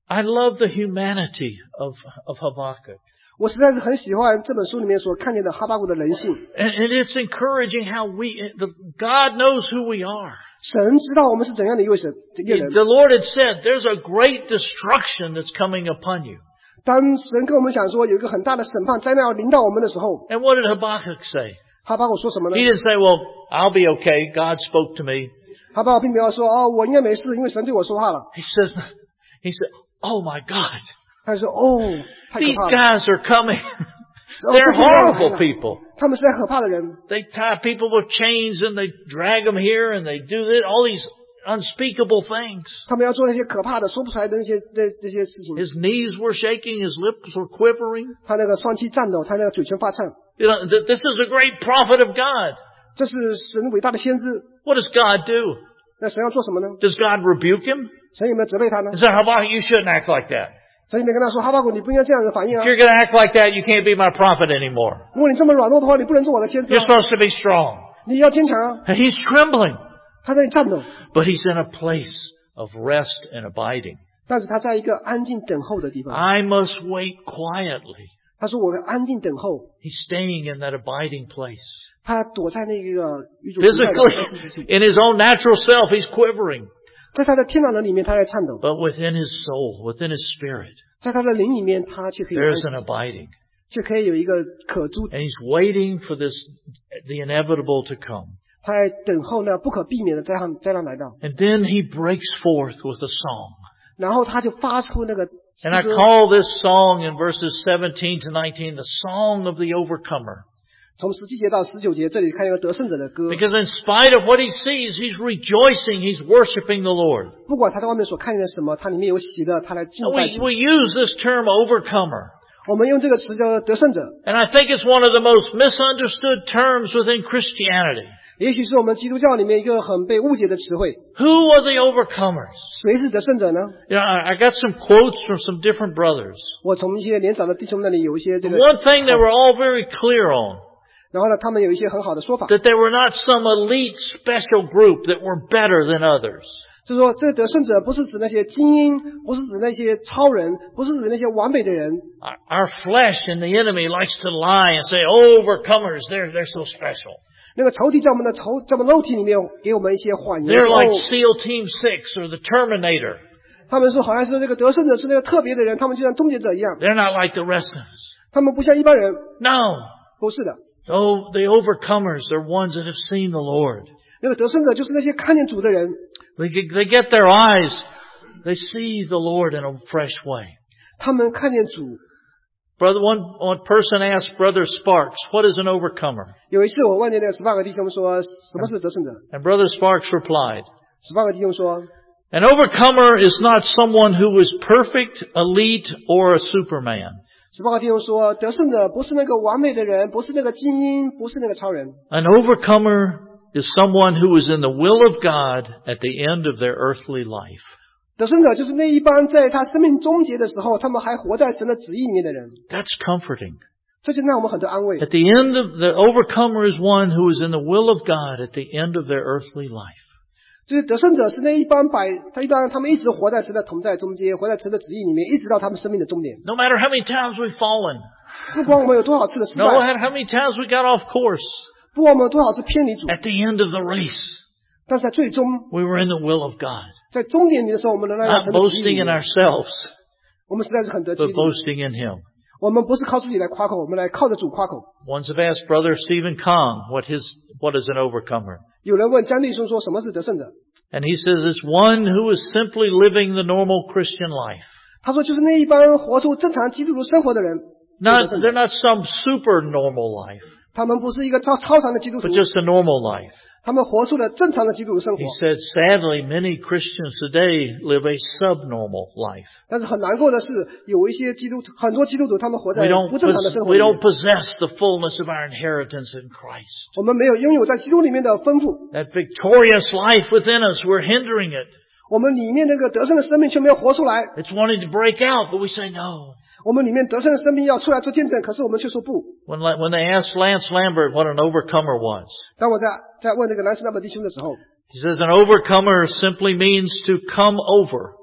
[SPEAKER 1] I love the humanity of, of Habakkuk.
[SPEAKER 2] 我实在是很喜欢这本书里面所看见的哈巴谷的人性。
[SPEAKER 1] And, and it's encouraging how we, the, God knows who we are.
[SPEAKER 2] 神知道我们是怎样的一位神一个人。
[SPEAKER 1] The Lord had said, there's a great destruction that's coming upon you.
[SPEAKER 2] 当神跟我们讲说有一个很大的审判灾难要临到我们的时候，
[SPEAKER 1] And what did Habakkuk say?
[SPEAKER 2] 哈巴谷说什么呢？
[SPEAKER 1] He didn't say, well, I'll be okay. God spoke to me.
[SPEAKER 2] 哈巴谷并没有说哦，我应该没事，因为神对我说话了。
[SPEAKER 1] He says, he said, oh my God.
[SPEAKER 2] 他就说哦，太可
[SPEAKER 1] These
[SPEAKER 2] 怕了。
[SPEAKER 1] guys are coming.
[SPEAKER 2] 哦
[SPEAKER 1] They're
[SPEAKER 2] 这些人来了
[SPEAKER 1] horrible people.
[SPEAKER 2] 他们是在可怕的人。
[SPEAKER 1] They tie people with chains and they drag them here and they do this, all these unspeakable things.
[SPEAKER 2] 他们要做那些可怕的、说不出来的那些这这些事情。
[SPEAKER 1] His knees were shaking, his lips were quivering.
[SPEAKER 2] 他那个双膝颤抖，他那个嘴唇发颤。
[SPEAKER 1] You know, th- this is a great prophet of God.
[SPEAKER 2] 这是神伟大的先知。
[SPEAKER 1] What does God do?
[SPEAKER 2] 那神要做什么呢？
[SPEAKER 1] Does God rebuke him?
[SPEAKER 2] 神有没有责备他呢
[SPEAKER 1] He？said, Habakkuk, you shouldn't act like that.
[SPEAKER 2] 神有没有跟他说：“哈巴谷，你不应该这样子反应
[SPEAKER 1] If
[SPEAKER 2] 啊！
[SPEAKER 1] you're going to act like that, you can't be my prophet anymore.
[SPEAKER 2] 如果你这么软弱的话，你不能做我的先知
[SPEAKER 1] You're
[SPEAKER 2] 啊！
[SPEAKER 1] supposed to be strong.
[SPEAKER 2] 你要坚强啊！”
[SPEAKER 1] And he's trembling,
[SPEAKER 2] 他在颤抖，
[SPEAKER 1] but he's in a place of rest and abiding.
[SPEAKER 2] 但是他在一个安静等候的地方。
[SPEAKER 1] I must wait quietly.
[SPEAKER 2] 他说：“我安静等候。
[SPEAKER 1] He's staying in that abiding place. ”
[SPEAKER 2] 他躲在那个与主同在的安静之
[SPEAKER 1] Physically,
[SPEAKER 2] 处，
[SPEAKER 1] in his own natural self, he's quivering.
[SPEAKER 2] 在他的天然人里面，他在颤抖；
[SPEAKER 1] But within his soul, within his spirit,
[SPEAKER 2] 在他的灵里面，他却可以安
[SPEAKER 1] there's
[SPEAKER 2] 静
[SPEAKER 1] an abiding.
[SPEAKER 2] 却可以有一个可住。
[SPEAKER 1] And he's waiting for this, the inevitable to come.
[SPEAKER 2] 他在等候呢不可避免的灾难灾难来到，
[SPEAKER 1] And then he breaks forth with a song.
[SPEAKER 2] 然后他就发出那个诗
[SPEAKER 1] And I
[SPEAKER 2] 歌。
[SPEAKER 1] call this song in verses seventeen to nineteen the song of the overcomer.
[SPEAKER 2] 从十七节到十九节，这里看一个得胜者的歌。
[SPEAKER 1] Because in spite of what he sees, he's rejoicing, he's worshiping the Lord.
[SPEAKER 2] 不管他在外面所看见的什么，他里面有喜乐，他来敬拜
[SPEAKER 1] We,
[SPEAKER 2] 主。
[SPEAKER 1] we use this term overcomer.
[SPEAKER 2] 我们用这个词叫做得胜者，
[SPEAKER 1] And I think it's one of the most misunderstood terms within Christianity.
[SPEAKER 2] 也许是我们基督教里面一个很被误解的词汇。
[SPEAKER 1] Who are the overcomers?
[SPEAKER 2] 谁是得胜者呢？
[SPEAKER 1] You know, I, I got some quotes from some different brothers.
[SPEAKER 2] 我从一些年长的弟兄那里有一些这个，
[SPEAKER 1] One thing they were all very clear on,
[SPEAKER 2] 然后呢，他们有一些很好的说法，
[SPEAKER 1] that they were not some elite special group that were better than others.
[SPEAKER 2] 就是说，这个得胜者不是指那些精英，不是指那些超人，不是指那些完美的人。
[SPEAKER 1] Our, our flesh and the enemy likes to lie and say, overcomers, they're, they're so special.
[SPEAKER 2] 那个仇敌在我们的仇，在我们肉体里面给我们一些谎言，
[SPEAKER 1] They're
[SPEAKER 2] 说
[SPEAKER 1] like
[SPEAKER 2] 哦
[SPEAKER 1] SEAL Team six or the Terminator.
[SPEAKER 2] 他们说好像是这个得胜者是那个特别的人，他们就像终结者一样，
[SPEAKER 1] They're not like the rest of us.
[SPEAKER 2] 他们不像一般人，
[SPEAKER 1] No.
[SPEAKER 2] 不是的。
[SPEAKER 1] Oh, the overcomers are ones that have seen the Lord.
[SPEAKER 2] 那个得胜者就是那些看见主的人，
[SPEAKER 1] They get, they get their eyes, they see the Lord in a fresh way.
[SPEAKER 2] 他们看见主。
[SPEAKER 1] Brother, one, one person asked Brother Sparks, what is an overcomer?
[SPEAKER 2] 有一次我问那个十八个弟兄说，什么是得胜者？
[SPEAKER 1] And Brother Sparks replied,
[SPEAKER 2] 十八个弟兄说，
[SPEAKER 1] an overcomer is not someone who is perfect, elite, or a superman.
[SPEAKER 2] 十八个弟兄说，得胜者不是那个完美的人，不是那个精英，不是那个超人。
[SPEAKER 1] An overcomer is someone who is in the will of God at the end of their earthly life.
[SPEAKER 2] 得胜者就是那一帮在他生命终结的时候，他们还活在神的旨意里面的人。
[SPEAKER 1] That's comforting.
[SPEAKER 2] 这就让我们很多安慰。
[SPEAKER 1] At the end of the overcomer is one who is in the will of God at the end of their earthly life.
[SPEAKER 2] 就是得胜者是那一帮百，他一般他们一直活在神的同在中间，活在神的旨意里面，一直到他们生命的终点。
[SPEAKER 1] No matter how many times we've fallen,
[SPEAKER 2] 不管我们有多少次的失
[SPEAKER 1] no
[SPEAKER 2] 败，
[SPEAKER 1] matter how many times we got off course,
[SPEAKER 2] 不管我们有多少次偏离主，
[SPEAKER 1] at the end of the race,
[SPEAKER 2] 但是在最终，
[SPEAKER 1] we were in the will of God.
[SPEAKER 2] 在终点里的时候，我们仍然在
[SPEAKER 1] Not
[SPEAKER 2] 神的旨意
[SPEAKER 1] boasting
[SPEAKER 2] 里
[SPEAKER 1] in
[SPEAKER 2] 面。
[SPEAKER 1] ourselves,
[SPEAKER 2] 我们实在是很得激
[SPEAKER 1] but
[SPEAKER 2] 励。
[SPEAKER 1] boasting in Him.
[SPEAKER 2] 我们不是靠自己来夸口，我们来靠着主夸口。
[SPEAKER 1] Ones have asked Brother Stephen Kong what his, what is an overcomer?
[SPEAKER 2] 有人问江弟兄说什么是得胜者？
[SPEAKER 1] And he says it's one who is simply living the normal Christian life.
[SPEAKER 2] 他说就是那一帮活出正常基督徒生活的人。
[SPEAKER 1] Not,
[SPEAKER 2] 是得胜者
[SPEAKER 1] they're not some super normal life,
[SPEAKER 2] 他们不是一个超超常的基督徒
[SPEAKER 1] but，just a normal life.
[SPEAKER 2] 他们活出了正常的基督徒生活
[SPEAKER 1] He。said, sadly, many Christians today live a subnormal life.
[SPEAKER 2] 但是很难过的是，有一些基督徒，很多基督徒他们活在
[SPEAKER 1] We don't,
[SPEAKER 2] 不正常的生
[SPEAKER 1] pos-
[SPEAKER 2] 活
[SPEAKER 1] we
[SPEAKER 2] 里
[SPEAKER 1] don't
[SPEAKER 2] 面。
[SPEAKER 1] possess the fullness of our inheritance in Christ.
[SPEAKER 2] 我们没有拥有在基督里面的丰富，
[SPEAKER 1] That victorious life within us, we're hindering it.
[SPEAKER 2] 我们里面那个得胜的生命却没有活出来。
[SPEAKER 1] It's wanting to break out, but we say no.
[SPEAKER 2] 我们里面得胜的生命要出来做见证，可是我们却说不。
[SPEAKER 1] When, La- when they asked Lance Lambert what an overcomer was,
[SPEAKER 2] 当我在在问这个南斯那本弟兄的时候，
[SPEAKER 1] he says an overcomer simply means to come over.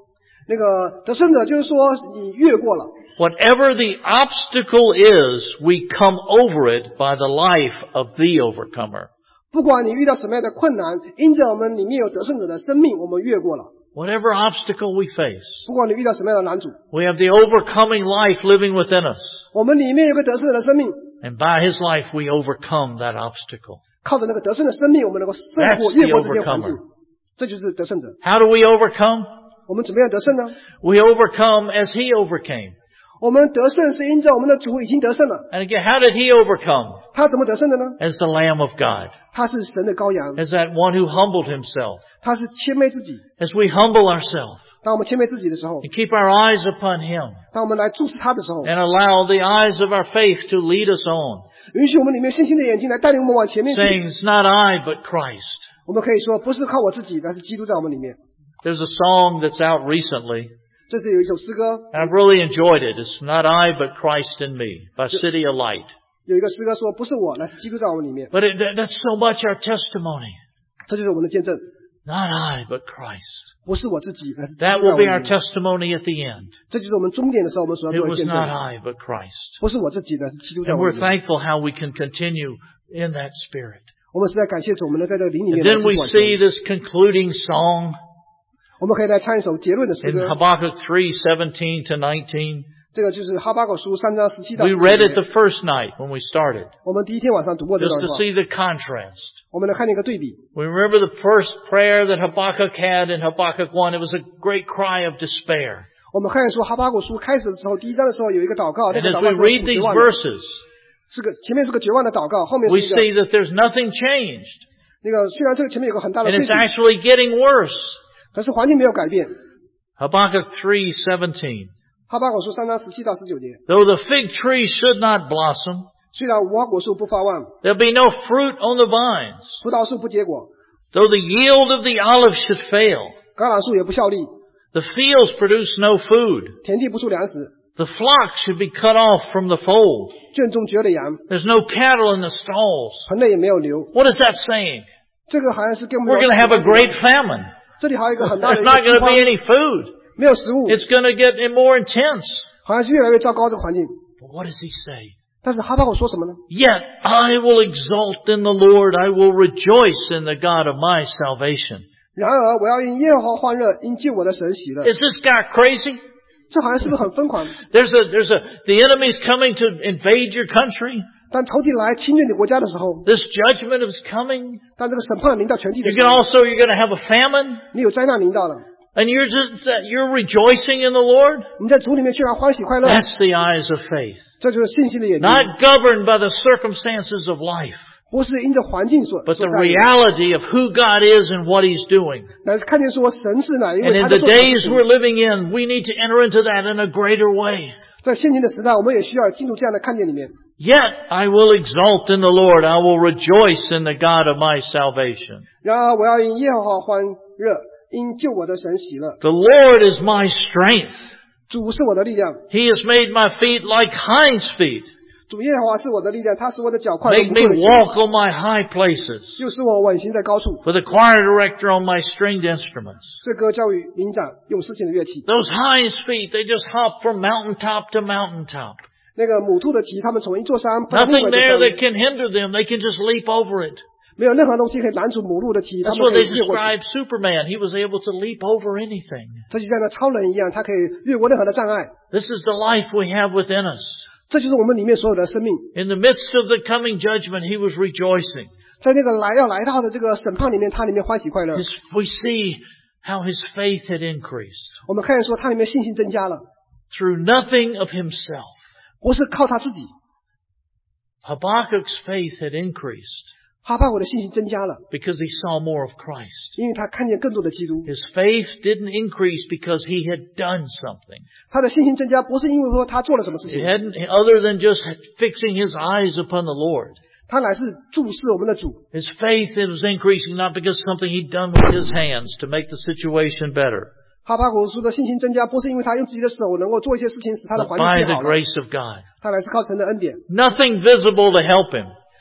[SPEAKER 2] 那个得胜者就是说你越过了。
[SPEAKER 1] Whatever the obstacle is, we come over it by the life of the overcomer.
[SPEAKER 2] 不管你遇到什么样的困难，因着我们里面有得胜者的生命，我们越过了。
[SPEAKER 1] Whatever obstacle we face,
[SPEAKER 2] 不管你遇到什么样的难阻，
[SPEAKER 1] we have the overcoming life living within us.
[SPEAKER 2] 我们里面有个得胜者的生命，
[SPEAKER 1] And by His life, we overcome that obstacle.
[SPEAKER 2] 靠着那个得胜的生命，我们能够胜过
[SPEAKER 1] That's
[SPEAKER 2] 越过
[SPEAKER 1] the
[SPEAKER 2] 这些环境
[SPEAKER 1] overcomer.。
[SPEAKER 2] 这就是得胜者。
[SPEAKER 1] How do we overcome?
[SPEAKER 2] 我们怎么样得胜呢？
[SPEAKER 1] We overcome as He overcame.
[SPEAKER 2] 我们得胜是因着我们的主已经得胜了。
[SPEAKER 1] And again, how did He overcome?
[SPEAKER 2] 他怎么得胜的呢？
[SPEAKER 1] As the Lamb of God.
[SPEAKER 2] 他是神的羔羊，
[SPEAKER 1] As that one who humbled Himself.
[SPEAKER 2] 他是谦卑自己。
[SPEAKER 1] As we humble ourselves
[SPEAKER 2] 当我们谦卑自己的时候，
[SPEAKER 1] and keep our eyes upon Him
[SPEAKER 2] 当我们来注视他的时候，
[SPEAKER 1] and allow the eyes of our faith to lead us on,
[SPEAKER 2] 允许我们里面信心的眼睛来带领我们往前面去。
[SPEAKER 1] saying, it's not I, but Christ.
[SPEAKER 2] 我们可以说，不是靠我自己，但是基督在我们里面。
[SPEAKER 1] There's a song that's out recently,
[SPEAKER 2] 这是有一首诗歌，
[SPEAKER 1] and I've really enjoyed it. It's Not I, but Christ in Me by City of Light.
[SPEAKER 2] 有一个诗歌说，不是我，乃是基督在我们里面。
[SPEAKER 1] But it, that, that's so much our testimony.
[SPEAKER 2] 这就是我们的见证，
[SPEAKER 1] Not I, but Christ.
[SPEAKER 2] 不是我自己，乃是基督
[SPEAKER 1] That
[SPEAKER 2] 在
[SPEAKER 1] will
[SPEAKER 2] 我
[SPEAKER 1] be
[SPEAKER 2] 们
[SPEAKER 1] our
[SPEAKER 2] 里面。
[SPEAKER 1] testimony at the end.
[SPEAKER 2] 这就是我们终点的时候，我们所要
[SPEAKER 1] It
[SPEAKER 2] 做的
[SPEAKER 1] was
[SPEAKER 2] 见
[SPEAKER 1] not
[SPEAKER 2] 证。
[SPEAKER 1] I, but Christ.
[SPEAKER 2] 不是我自己，乃是基督在
[SPEAKER 1] And
[SPEAKER 2] 我们
[SPEAKER 1] we're
[SPEAKER 2] 里面。
[SPEAKER 1] thankful how we can continue in that spirit.
[SPEAKER 2] 我们实在感谢主，我们能在这个灵里
[SPEAKER 1] And
[SPEAKER 2] 面来
[SPEAKER 1] then
[SPEAKER 2] 继
[SPEAKER 1] we
[SPEAKER 2] 续往
[SPEAKER 1] see
[SPEAKER 2] 前。
[SPEAKER 1] this concluding song
[SPEAKER 2] 我们可以来唱一首结论的诗
[SPEAKER 1] in
[SPEAKER 2] 歌，
[SPEAKER 1] Habakkuk three seventeen to nineteen.
[SPEAKER 2] 这个就是哈巴谷书三章十七到
[SPEAKER 1] We
[SPEAKER 2] 十九
[SPEAKER 1] read it
[SPEAKER 2] 节。
[SPEAKER 1] the first night when we started,
[SPEAKER 2] 我们第一天晚上读过这
[SPEAKER 1] just
[SPEAKER 2] 段
[SPEAKER 1] to
[SPEAKER 2] 话，
[SPEAKER 1] see the contrast.
[SPEAKER 2] 我们来看见一个对比。
[SPEAKER 1] We remember the first prayer that Habakkuk had in Habakkuk one. It was a great cry of despair.
[SPEAKER 2] 我们看见说哈巴谷书开始的时候，第一章的时候有一个祷告，那
[SPEAKER 1] And
[SPEAKER 2] 个
[SPEAKER 1] as
[SPEAKER 2] 祷
[SPEAKER 1] we
[SPEAKER 2] 告是
[SPEAKER 1] read
[SPEAKER 2] 绝
[SPEAKER 1] these
[SPEAKER 2] 望的，
[SPEAKER 1] verses,
[SPEAKER 2] 是个前面是个绝望的祷告，后面
[SPEAKER 1] we
[SPEAKER 2] 是一个
[SPEAKER 1] see that there's nothing changed.
[SPEAKER 2] 那个虽然这个前面有个很大的
[SPEAKER 1] And
[SPEAKER 2] 对
[SPEAKER 1] it's
[SPEAKER 2] 比，
[SPEAKER 1] actually getting worse.
[SPEAKER 2] 可是环境没有改变。
[SPEAKER 1] Habakkuk three seventeen.
[SPEAKER 2] 哈巴谷书三章十七到十九节，
[SPEAKER 1] Though the fig tree should not blossom,
[SPEAKER 2] 虽然无花果树不发旺，
[SPEAKER 1] there'll be no fruit on the vines.
[SPEAKER 2] 葡萄树不结果，
[SPEAKER 1] Though the yield of the olive should fail,
[SPEAKER 2] 橄榄树也不效力，
[SPEAKER 1] the fields produce no food.
[SPEAKER 2] 田地不出粮食，
[SPEAKER 1] The flock should be cut off from the fold.
[SPEAKER 2] 圈中绝了羊，
[SPEAKER 1] There's no cattle in the stalls.
[SPEAKER 2] 棚内也没有牛。
[SPEAKER 1] What is that saying?
[SPEAKER 2] 这个好像是跟我们
[SPEAKER 1] We're going to have a great famine.
[SPEAKER 2] 这里还有一个很大的
[SPEAKER 1] There's
[SPEAKER 2] 一个
[SPEAKER 1] not going to
[SPEAKER 2] 饥荒
[SPEAKER 1] be any food.
[SPEAKER 2] 没有食物，
[SPEAKER 1] It's going to get more intense.
[SPEAKER 2] 好像是越来越糟糕这个环境。
[SPEAKER 1] But what does he say?
[SPEAKER 2] 但是哈巴谷说什么呢？
[SPEAKER 1] Yet I will exult in the Lord. I will rejoice in the God of my salvation.
[SPEAKER 2] 然而我要因耶和华欢乐，因救我的神喜乐。
[SPEAKER 1] Is this guy crazy?
[SPEAKER 2] 这好像是不是很疯狂？
[SPEAKER 1] There's a, there's a, the enemy's coming to invade your country.
[SPEAKER 2] 当仇敌来侵略你国家的时候，
[SPEAKER 1] This judgment is coming.
[SPEAKER 2] 当这个审判临到全地的
[SPEAKER 1] You
[SPEAKER 2] 时
[SPEAKER 1] can
[SPEAKER 2] 候，
[SPEAKER 1] also, you're going to have a famine.
[SPEAKER 2] 你有灾难临到了，
[SPEAKER 1] And you're just, you're rejoicing in the Lord.
[SPEAKER 2] 你在主里面居然欢喜快乐，
[SPEAKER 1] That's the eyes of faith.
[SPEAKER 2] 这就是信心的眼睛，
[SPEAKER 1] Not governed by the circumstances of life,
[SPEAKER 2] 不是因着环境所
[SPEAKER 1] but
[SPEAKER 2] 所
[SPEAKER 1] the
[SPEAKER 2] 带领，
[SPEAKER 1] reality of who God is and what He's doing.
[SPEAKER 2] 乃是看见说神是哪一
[SPEAKER 1] And
[SPEAKER 2] 位，
[SPEAKER 1] in
[SPEAKER 2] 他
[SPEAKER 1] the
[SPEAKER 2] 在做什么
[SPEAKER 1] days
[SPEAKER 2] 事
[SPEAKER 1] we're
[SPEAKER 2] 情。
[SPEAKER 1] living in, we need to enter into that in a greater way.
[SPEAKER 2] 在现今的时代，我们也需要进入这样的看见里面。
[SPEAKER 1] Yet I will exult in the Lord. I will rejoice in the God of my salvation.
[SPEAKER 2] 然而我要因耶和华欢乐，因救我的神喜乐。
[SPEAKER 1] The Lord is my strength.
[SPEAKER 2] 主是我的力量，
[SPEAKER 1] He has made my feet like hinds feet,
[SPEAKER 2] 主耶和华是我的力量，他使我的脚快如
[SPEAKER 1] make
[SPEAKER 2] 不退
[SPEAKER 1] me walk on my high places.
[SPEAKER 2] 又使我稳行在高处。
[SPEAKER 1] For the choir director on my stringed instruments.
[SPEAKER 2] 这歌教育灵长用诗琴的乐器。
[SPEAKER 1] Those hinds feet, they just hop from mountaintop to mountaintop.
[SPEAKER 2] 那个母兔的蹄，他们从一座山爬到另
[SPEAKER 1] Nothing
[SPEAKER 2] 外一座
[SPEAKER 1] there
[SPEAKER 2] 山，
[SPEAKER 1] that can hinder them. They can just leap over it.
[SPEAKER 2] 没有任何东西可以拦住母鹿的蹄，他
[SPEAKER 1] That's
[SPEAKER 2] 们
[SPEAKER 1] what
[SPEAKER 2] 可以
[SPEAKER 1] they
[SPEAKER 2] 越过去。
[SPEAKER 1] describe Superman. He was able to leap over anything.
[SPEAKER 2] 这就像那超人一样，他可以越过任何的障碍。
[SPEAKER 1] This is the life we have within us.
[SPEAKER 2] 这就是我们里面所有的生命。
[SPEAKER 1] In the midst of the coming judgment, he was rejoicing.
[SPEAKER 2] 在那个来要来到的这个审判里面，他里面欢喜快乐。
[SPEAKER 1] His, we see how his faith had increased
[SPEAKER 2] 我们看见说，他里面信心增加了，
[SPEAKER 1] through nothing of himself.
[SPEAKER 2] 不是靠他自己。
[SPEAKER 1] Habakkuk's faith had increased
[SPEAKER 2] 哈巴谷的信心增加了，
[SPEAKER 1] because he saw more of Christ.
[SPEAKER 2] 因为他看见更多的基督。
[SPEAKER 1] His faith didn't increase because he had done something.
[SPEAKER 2] 他的信心增加不是因为说他做了什么事
[SPEAKER 1] It
[SPEAKER 2] 情，
[SPEAKER 1] hadn't, other than just fixing his eyes upon the Lord.
[SPEAKER 2] 他乃是注视我们的主。
[SPEAKER 1] His faith was increasing not because something he'd done with his hands to make the situation better,
[SPEAKER 2] 哈巴谷书的信心增加，不是因为他用自己的手能够做一些事情使他的
[SPEAKER 1] but
[SPEAKER 2] 环境
[SPEAKER 1] by
[SPEAKER 2] 变
[SPEAKER 1] the
[SPEAKER 2] 好了，
[SPEAKER 1] grace of God.
[SPEAKER 2] 他乃是靠神的恩典，
[SPEAKER 1] Nothing visible to help him,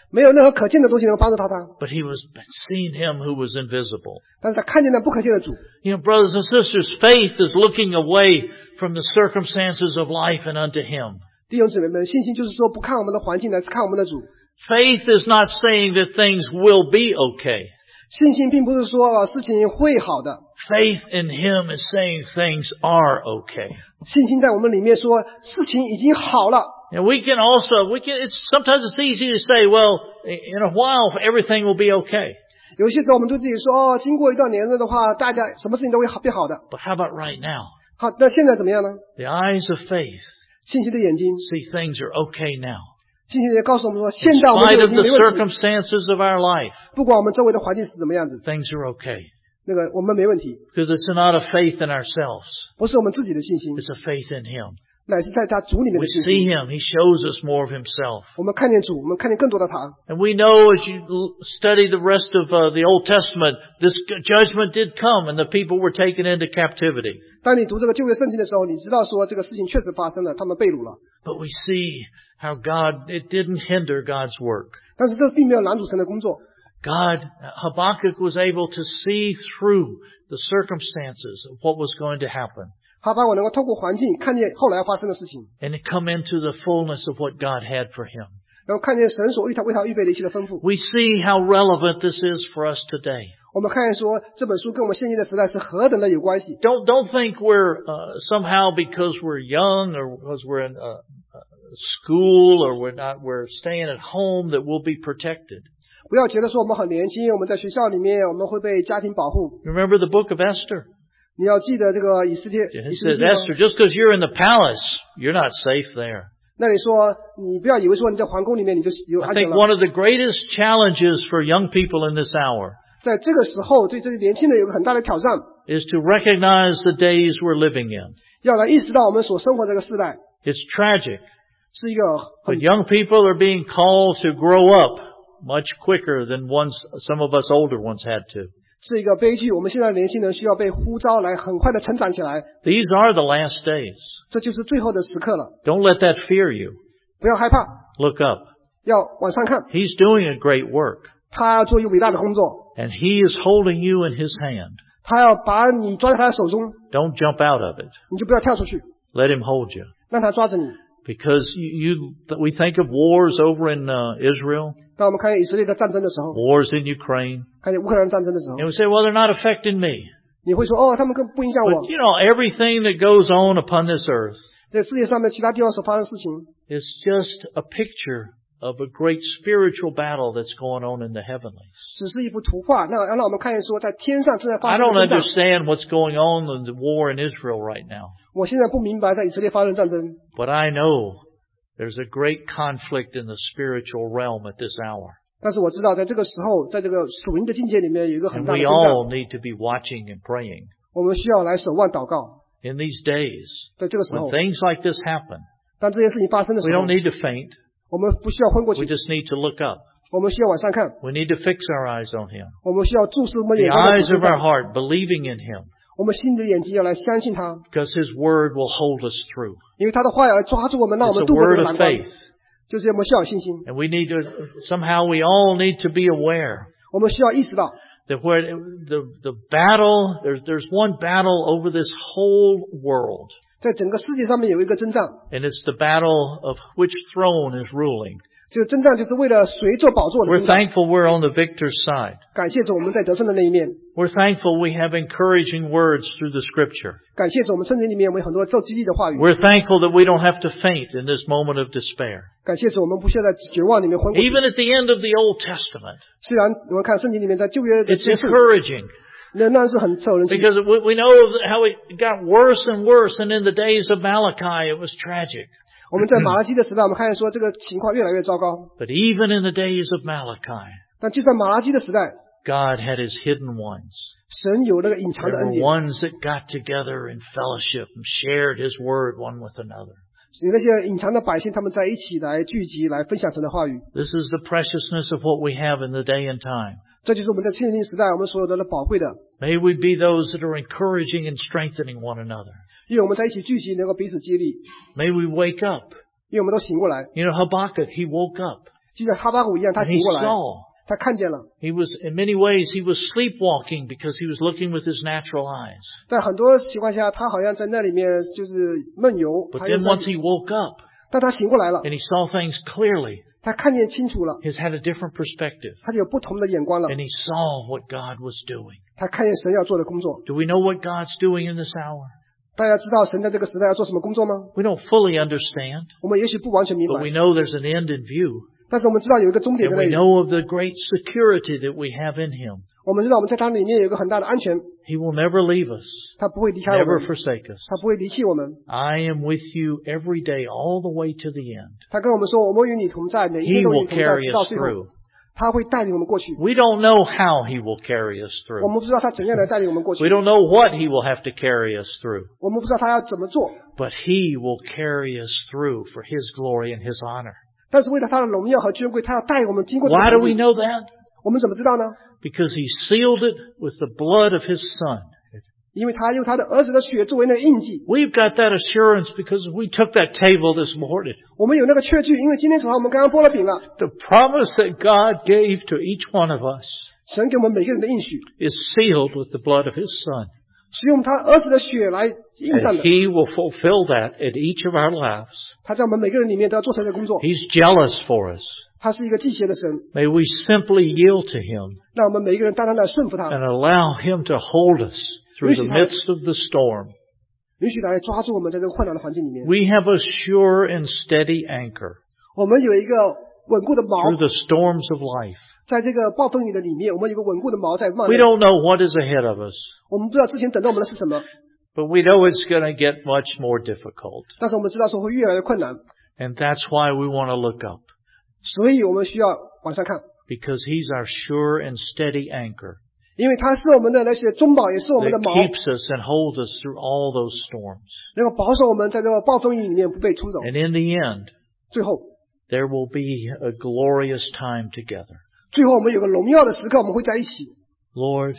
[SPEAKER 2] 没有任何可见的东西能帮助他他，
[SPEAKER 1] but he was seeing him who was invisible.
[SPEAKER 2] 但是他看见了不可见的主。
[SPEAKER 1] You know, brothers and sisters, faith is looking away from the circumstances of life and unto him.
[SPEAKER 2] 弟兄姊妹们，信心就是说不看我们的环境，来看我们的主。
[SPEAKER 1] Faith is not saying that things will be okay.
[SPEAKER 2] 信心并不是说啊事情会好的，
[SPEAKER 1] Faith in him is saying things are okay.
[SPEAKER 2] 信心在我们里面说事情已经好了。
[SPEAKER 1] And we can also, we can, it's, sometimes it's easy to say, well, in a while everything will be okay.
[SPEAKER 2] 有些时候我们对自己说，哦，经过一段年日的话，大家什么事情都会好变好的。
[SPEAKER 1] But how about right now?
[SPEAKER 2] 好，那现在怎么样呢？
[SPEAKER 1] The eyes of faith
[SPEAKER 2] 信心的眼睛，
[SPEAKER 1] see things are okay now.
[SPEAKER 2] 信心也告诉我们说，现
[SPEAKER 1] In
[SPEAKER 2] 在我们
[SPEAKER 1] spite
[SPEAKER 2] 就
[SPEAKER 1] of
[SPEAKER 2] 已经
[SPEAKER 1] the
[SPEAKER 2] 没问题，
[SPEAKER 1] circumstances of our life,
[SPEAKER 2] 不管我们周围的环境是怎么样子，
[SPEAKER 1] things are okay.
[SPEAKER 2] 那个我们没问题，
[SPEAKER 1] Because it's not a faith in ourselves.
[SPEAKER 2] 不是我们自己的信心，
[SPEAKER 1] It's a faith in him.
[SPEAKER 2] 乃是在他主里面
[SPEAKER 1] We
[SPEAKER 2] 的信
[SPEAKER 1] see
[SPEAKER 2] 心。
[SPEAKER 1] him. He shows us more of himself.
[SPEAKER 2] 我们看见主，我们看见更多的他。
[SPEAKER 1] And we know as you l- study the rest of uh, the Old Testament, this g- judgment did come and the people were taken into captivity.
[SPEAKER 2] 当你读这个旧约圣经的时候，你知道说这个事情确实发生了，他们被掳了。
[SPEAKER 1] But we see how God, it didn't hinder God's work.
[SPEAKER 2] 但是这并没有拦阻神的工作。
[SPEAKER 1] God, Habakkuk was able to see through the circumstances of what was going to happen
[SPEAKER 2] 哈巴谷能够透过环境看见后来发生的事情，
[SPEAKER 1] and to come into the fullness of what God had for him.
[SPEAKER 2] 然后看见神所为他为他预备的一切的吩咐。
[SPEAKER 1] We see how relevant this is for us today.
[SPEAKER 2] 我们看见说这本书跟我们现今的时代是何等的有关系。
[SPEAKER 1] Don't, don't think we're, uh, somehow because we're young or because we're in a, a school or we're not, we're staying at home that we'll be protected.
[SPEAKER 2] 不要觉得说我们很年轻，我们在学校里面我们会被家庭保护。
[SPEAKER 1] Remember the book of Esther?
[SPEAKER 2] 你要记得这个以斯帖，
[SPEAKER 1] It
[SPEAKER 2] 以斯帖
[SPEAKER 1] says,
[SPEAKER 2] 记吗
[SPEAKER 1] Esther, just because you're in the palace, you're not safe there.
[SPEAKER 2] 那你说你不要以为说你在皇宫里面你就有
[SPEAKER 1] I
[SPEAKER 2] 安全
[SPEAKER 1] think
[SPEAKER 2] 了。
[SPEAKER 1] one of the greatest challenges for young people in this hour
[SPEAKER 2] 在这个时候，对这些年轻人有个很大的挑战，
[SPEAKER 1] is to recognize the days we're living in.
[SPEAKER 2] 要来意识到我们所生活这个时代
[SPEAKER 1] It's tragic,
[SPEAKER 2] 是一个
[SPEAKER 1] but
[SPEAKER 2] 很
[SPEAKER 1] young people are being called to grow up much quicker than ones, some of us older ones had to.
[SPEAKER 2] 是一个悲剧。我们现在的年轻人需要被呼召来很快的成长起来，
[SPEAKER 1] These are the last days.
[SPEAKER 2] 这就是最后的时刻了。
[SPEAKER 1] Don't let that fear you.
[SPEAKER 2] 不要害怕，
[SPEAKER 1] Look up.
[SPEAKER 2] 要往上看，
[SPEAKER 1] He's doing a great work,
[SPEAKER 2] 他要做一个伟大的工作，
[SPEAKER 1] and He is holding you in His hand.
[SPEAKER 2] 他要把你抓在他的手中，
[SPEAKER 1] Don't jump out of it.
[SPEAKER 2] 你就不要跳出去，
[SPEAKER 1] Let Him hold you.
[SPEAKER 2] 让他抓着你。
[SPEAKER 1] Because you, you we think of wars over in uh, Israel,
[SPEAKER 2] 当我们看见以色列的战争的时候，
[SPEAKER 1] wars in Ukraine,
[SPEAKER 2] 看见乌克兰战争的时候，
[SPEAKER 1] and we say, well, they're not affecting me.
[SPEAKER 2] 你会说哦，他们更不影响我
[SPEAKER 1] But。you know, everything that goes on upon this earth
[SPEAKER 2] 在世界上面其他地方所发生的事情，
[SPEAKER 1] is just a picture of a great spiritual battle that's going on in the heavenlies.
[SPEAKER 2] 只是一幅图画，那让我们看见说，在天上正在
[SPEAKER 1] I
[SPEAKER 2] 发生
[SPEAKER 1] don't
[SPEAKER 2] 的征战。
[SPEAKER 1] understand what's going on in the war in Israel right now,
[SPEAKER 2] 我现在不明白在以色列发生战争，
[SPEAKER 1] but I know there's a great conflict in the spiritual realm at this hour.
[SPEAKER 2] 但是我知道在这个时候，在这个属灵的境界里面有一个很
[SPEAKER 1] And
[SPEAKER 2] 大的
[SPEAKER 1] we
[SPEAKER 2] 征
[SPEAKER 1] all
[SPEAKER 2] 战，
[SPEAKER 1] need to be watching and praying.
[SPEAKER 2] 我们需要来守望祷告。
[SPEAKER 1] In these days,
[SPEAKER 2] 在这个时
[SPEAKER 1] when
[SPEAKER 2] 候，
[SPEAKER 1] things like this happen,
[SPEAKER 2] 当这些事情发生的
[SPEAKER 1] we
[SPEAKER 2] 时候
[SPEAKER 1] don't，need to faint.
[SPEAKER 2] 我们不需要昏过
[SPEAKER 1] We
[SPEAKER 2] 去，
[SPEAKER 1] just need to look up.
[SPEAKER 2] 我们需要往上看，
[SPEAKER 1] We need to fix our eyes on Him.
[SPEAKER 2] 我们需要注视我们
[SPEAKER 1] The
[SPEAKER 2] 眼光在
[SPEAKER 1] eyes
[SPEAKER 2] 主身
[SPEAKER 1] of our
[SPEAKER 2] 上，
[SPEAKER 1] heart, believing in Him,
[SPEAKER 2] 我们心里的眼睛要来相信他，
[SPEAKER 1] because His Word will hold us through.
[SPEAKER 2] 因为他的话要来抓住我们，让我
[SPEAKER 1] It's
[SPEAKER 2] 们
[SPEAKER 1] a
[SPEAKER 2] 度过这
[SPEAKER 1] word
[SPEAKER 2] 个
[SPEAKER 1] of
[SPEAKER 2] 难关。
[SPEAKER 1] faith.
[SPEAKER 2] 就是我们需要有信心，
[SPEAKER 1] And we need to, somehow we all need to be aware
[SPEAKER 2] 我们需要意识到，
[SPEAKER 1] that where the, the battle, there's, there's one battle over this whole world.
[SPEAKER 2] 在整个世界上面有一个征战，
[SPEAKER 1] And it's the battle of which throne is ruling.
[SPEAKER 2] 这个征战就是为了谁做宝座的
[SPEAKER 1] We're
[SPEAKER 2] 征战。
[SPEAKER 1] thankful we're on the victor's side.
[SPEAKER 2] 感谢主，我们在得胜的那一面；
[SPEAKER 1] We're thankful we have encouraging words through the Scripture.
[SPEAKER 2] 感谢主，我们圣经里面我们有很多受激励的话语；
[SPEAKER 1] We're thankful that we don't have to faint in this moment of despair.
[SPEAKER 2] 感谢主，我们不需要在绝望里面昏过去。
[SPEAKER 1] Even at the end of the Old Testament,
[SPEAKER 2] 虽然我们看圣经里面在旧约的
[SPEAKER 1] it's
[SPEAKER 2] 结束，
[SPEAKER 1] encouraging
[SPEAKER 2] 仍然是很受人心。
[SPEAKER 1] because we, we know how it got worse and worse, and in the days of Malachi it was tragic.
[SPEAKER 2] 我们在马拉基的时代，我们看见说这个情况越来越糟糕。
[SPEAKER 1] But even in the days of Malachi,
[SPEAKER 2] 但就在马拉基的时代，
[SPEAKER 1] God had His hidden ones.
[SPEAKER 2] 神有那个隐藏
[SPEAKER 1] There
[SPEAKER 2] 的恩
[SPEAKER 1] were
[SPEAKER 2] 典，
[SPEAKER 1] ones that got together in fellowship and shared His word one with another.
[SPEAKER 2] 有那些隐藏的百姓，他们在一起来聚集，来分享神的话语。
[SPEAKER 1] This is the preciousness of what we have in the day and time.
[SPEAKER 2] 这就是我们在现今时代我们所有的宝贵的。
[SPEAKER 1] May we be those that are encouraging and strengthening one another.
[SPEAKER 2] 因为我们在一起聚集，能够彼此激励。
[SPEAKER 1] May we wake up.
[SPEAKER 2] 因为我们都醒过来，
[SPEAKER 1] You know, Habakkuk, he woke up.
[SPEAKER 2] 就像哈巴谷一样，他
[SPEAKER 1] And he
[SPEAKER 2] 醒过来，
[SPEAKER 1] saw.
[SPEAKER 2] 他看见了。
[SPEAKER 1] He was, in many ways, he was sleepwalking because he was looking with his natural eyes.
[SPEAKER 2] 在很多情况下，他好像在那里面就是梦游，
[SPEAKER 1] But
[SPEAKER 2] 还有
[SPEAKER 1] then
[SPEAKER 2] 在
[SPEAKER 1] once he woke up
[SPEAKER 2] 但他醒过来了，
[SPEAKER 1] and he saw things clearly,
[SPEAKER 2] 他看见清楚了，
[SPEAKER 1] he had a different perspective.
[SPEAKER 2] 他就有不同的眼光了，
[SPEAKER 1] And he saw what God was doing.
[SPEAKER 2] 他看见神要做的工作。
[SPEAKER 1] Do we know what God's doing in this hour?
[SPEAKER 2] 大家知道神在这个时代要做什么工作吗？
[SPEAKER 1] We don't fully understand,
[SPEAKER 2] 我们也许不完全明
[SPEAKER 1] but
[SPEAKER 2] 白，
[SPEAKER 1] we know there's an end in view.
[SPEAKER 2] 但是我们知道有一个终点
[SPEAKER 1] And
[SPEAKER 2] 在那
[SPEAKER 1] we
[SPEAKER 2] 里。
[SPEAKER 1] know of the great security that we have in him.
[SPEAKER 2] 我们知道我们在他里面有一个很大的安全，
[SPEAKER 1] He will never leave us,
[SPEAKER 2] 他不会离开我
[SPEAKER 1] never
[SPEAKER 2] 们，
[SPEAKER 1] forsake us.
[SPEAKER 2] 他不会离弃我们。
[SPEAKER 1] I am with you every day, all the way to the end.
[SPEAKER 2] 他跟我们说，我们与你同在，每一
[SPEAKER 1] He
[SPEAKER 2] 天都与
[SPEAKER 1] will
[SPEAKER 2] 你同在，
[SPEAKER 1] carry
[SPEAKER 2] 直到
[SPEAKER 1] us
[SPEAKER 2] 最后。
[SPEAKER 1] through.
[SPEAKER 2] 他会带领我们过去。
[SPEAKER 1] We don't know how he will carry us
[SPEAKER 2] 我
[SPEAKER 1] through.
[SPEAKER 2] 们不知道他怎样来带领我们过去
[SPEAKER 1] We，don't know what he will have to carry us through.
[SPEAKER 2] 我们不知道他要怎么做，
[SPEAKER 1] But he will carry us through for his glory and his honor.
[SPEAKER 2] 但是为了他的荣耀和尊贵，他要带领我们经过这个
[SPEAKER 1] Why
[SPEAKER 2] 途
[SPEAKER 1] do we
[SPEAKER 2] 径。
[SPEAKER 1] know that?
[SPEAKER 2] 我们怎么知道呢？
[SPEAKER 1] Because he sealed it with the blood of his son.
[SPEAKER 2] 因为他用他的儿子的血作为那个印记。
[SPEAKER 1] We've got that assurance because we took that table this morning.
[SPEAKER 2] 我们有那个确据，因为今天早上我们刚刚剥了饼了，
[SPEAKER 1] The promise that God gave to each one of us
[SPEAKER 2] 神给我们每个人的应许，
[SPEAKER 1] is sealed with the blood of his son.
[SPEAKER 2] 是用他儿子的血来印上
[SPEAKER 1] And
[SPEAKER 2] 的。
[SPEAKER 1] he will fulfill that in each of our lives.
[SPEAKER 2] 他在我们每个人里面都要做成这个工作。
[SPEAKER 1] He's jealous for us.
[SPEAKER 2] 他是一个忌邪的神，
[SPEAKER 1] May we simply yield to him
[SPEAKER 2] 让我们每一个人单单的顺服他，
[SPEAKER 1] and allow him to hold us through the midst of the storm.
[SPEAKER 2] 允许他来抓住我们在这个困难的环境里面。
[SPEAKER 1] We have a sure and steady anchor
[SPEAKER 2] 我们有一个稳固的锚
[SPEAKER 1] through，the storms of life.
[SPEAKER 2] 在这个暴风雨的里面，我们有一个稳固的锚在漫
[SPEAKER 1] We
[SPEAKER 2] 内。
[SPEAKER 1] don't know what is ahead of us,
[SPEAKER 2] 我们不知道之前等着我们的是什么，
[SPEAKER 1] but we know it's going to get much more difficult.
[SPEAKER 2] 但是我们知道说会越来越困难，
[SPEAKER 1] And that's why we want to look up,
[SPEAKER 2] 所以我们需要往上看，
[SPEAKER 1] because he's our sure and steady anchor
[SPEAKER 2] 因为他是我们的那些中保，也是我们的
[SPEAKER 1] that
[SPEAKER 2] 锚，
[SPEAKER 1] keeps us and holds us through all those storms.
[SPEAKER 2] 能够保守我们在这个暴风雨里面不被冲走。
[SPEAKER 1] And in the end,
[SPEAKER 2] 最后，
[SPEAKER 1] there will be a glorious time together.
[SPEAKER 2] 最后我们有个荣耀的时刻，我们会在一起。
[SPEAKER 1] Lord,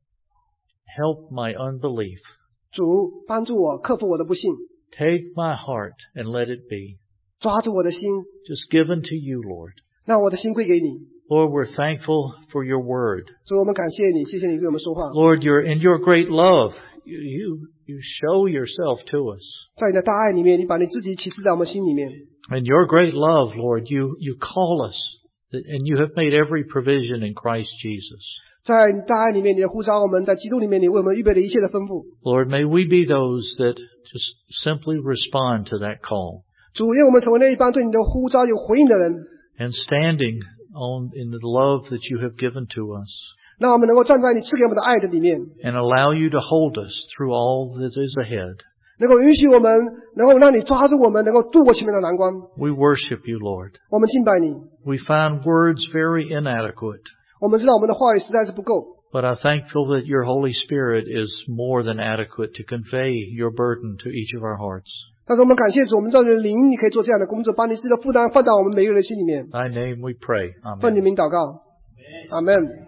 [SPEAKER 1] help my unbelief.
[SPEAKER 2] 主帮助我克服我的不幸，
[SPEAKER 1] Take my heart and let it be
[SPEAKER 2] 抓住我的心，
[SPEAKER 1] just given to you, Lord.
[SPEAKER 2] 让我的心归给你。
[SPEAKER 1] Lord, we're thankful for your word.
[SPEAKER 2] 所以我们感谢你，谢谢你对我们说话。
[SPEAKER 1] Lord, you're in your great love. You, you, you show yourself to us.
[SPEAKER 2] 在你的大爱里面，你把你自己启示在我们心里面。
[SPEAKER 1] And your great love, Lord, you, you call us, and you have made every provision in Christ Jesus.
[SPEAKER 2] 在你大爱里面，你的呼召我们，在基督里面，你为我们预备了一切的吩咐。
[SPEAKER 1] Lord, may we be those that just simply respond to that call.
[SPEAKER 2] 主，愿我们成为那一帮对你的呼召有回应的人，
[SPEAKER 1] And standing on in the love that you have given to us,
[SPEAKER 2] 让我们能够站在你赐给我们的爱的里面，
[SPEAKER 1] and allow you to hold us through all that is ahead.
[SPEAKER 2] 能够允许我们，能够让你抓住我们，能够度过前面的难关。
[SPEAKER 1] We worship you, Lord.
[SPEAKER 2] 我们敬拜你，
[SPEAKER 1] We find words very inadequate,
[SPEAKER 2] 我们知道我们的话语实在是不够，
[SPEAKER 1] but I'm thankful that your Holy Spirit is more than adequate to convey your burden to each of our hearts.
[SPEAKER 2] 但是我们感谢主，我们知道你的灵，你可以做这样的工作，把你自己的负担放到我们每个人的心里面。
[SPEAKER 1] In thy name we pray.
[SPEAKER 2] 奉你
[SPEAKER 1] Amen.
[SPEAKER 2] 名祷告，阿门。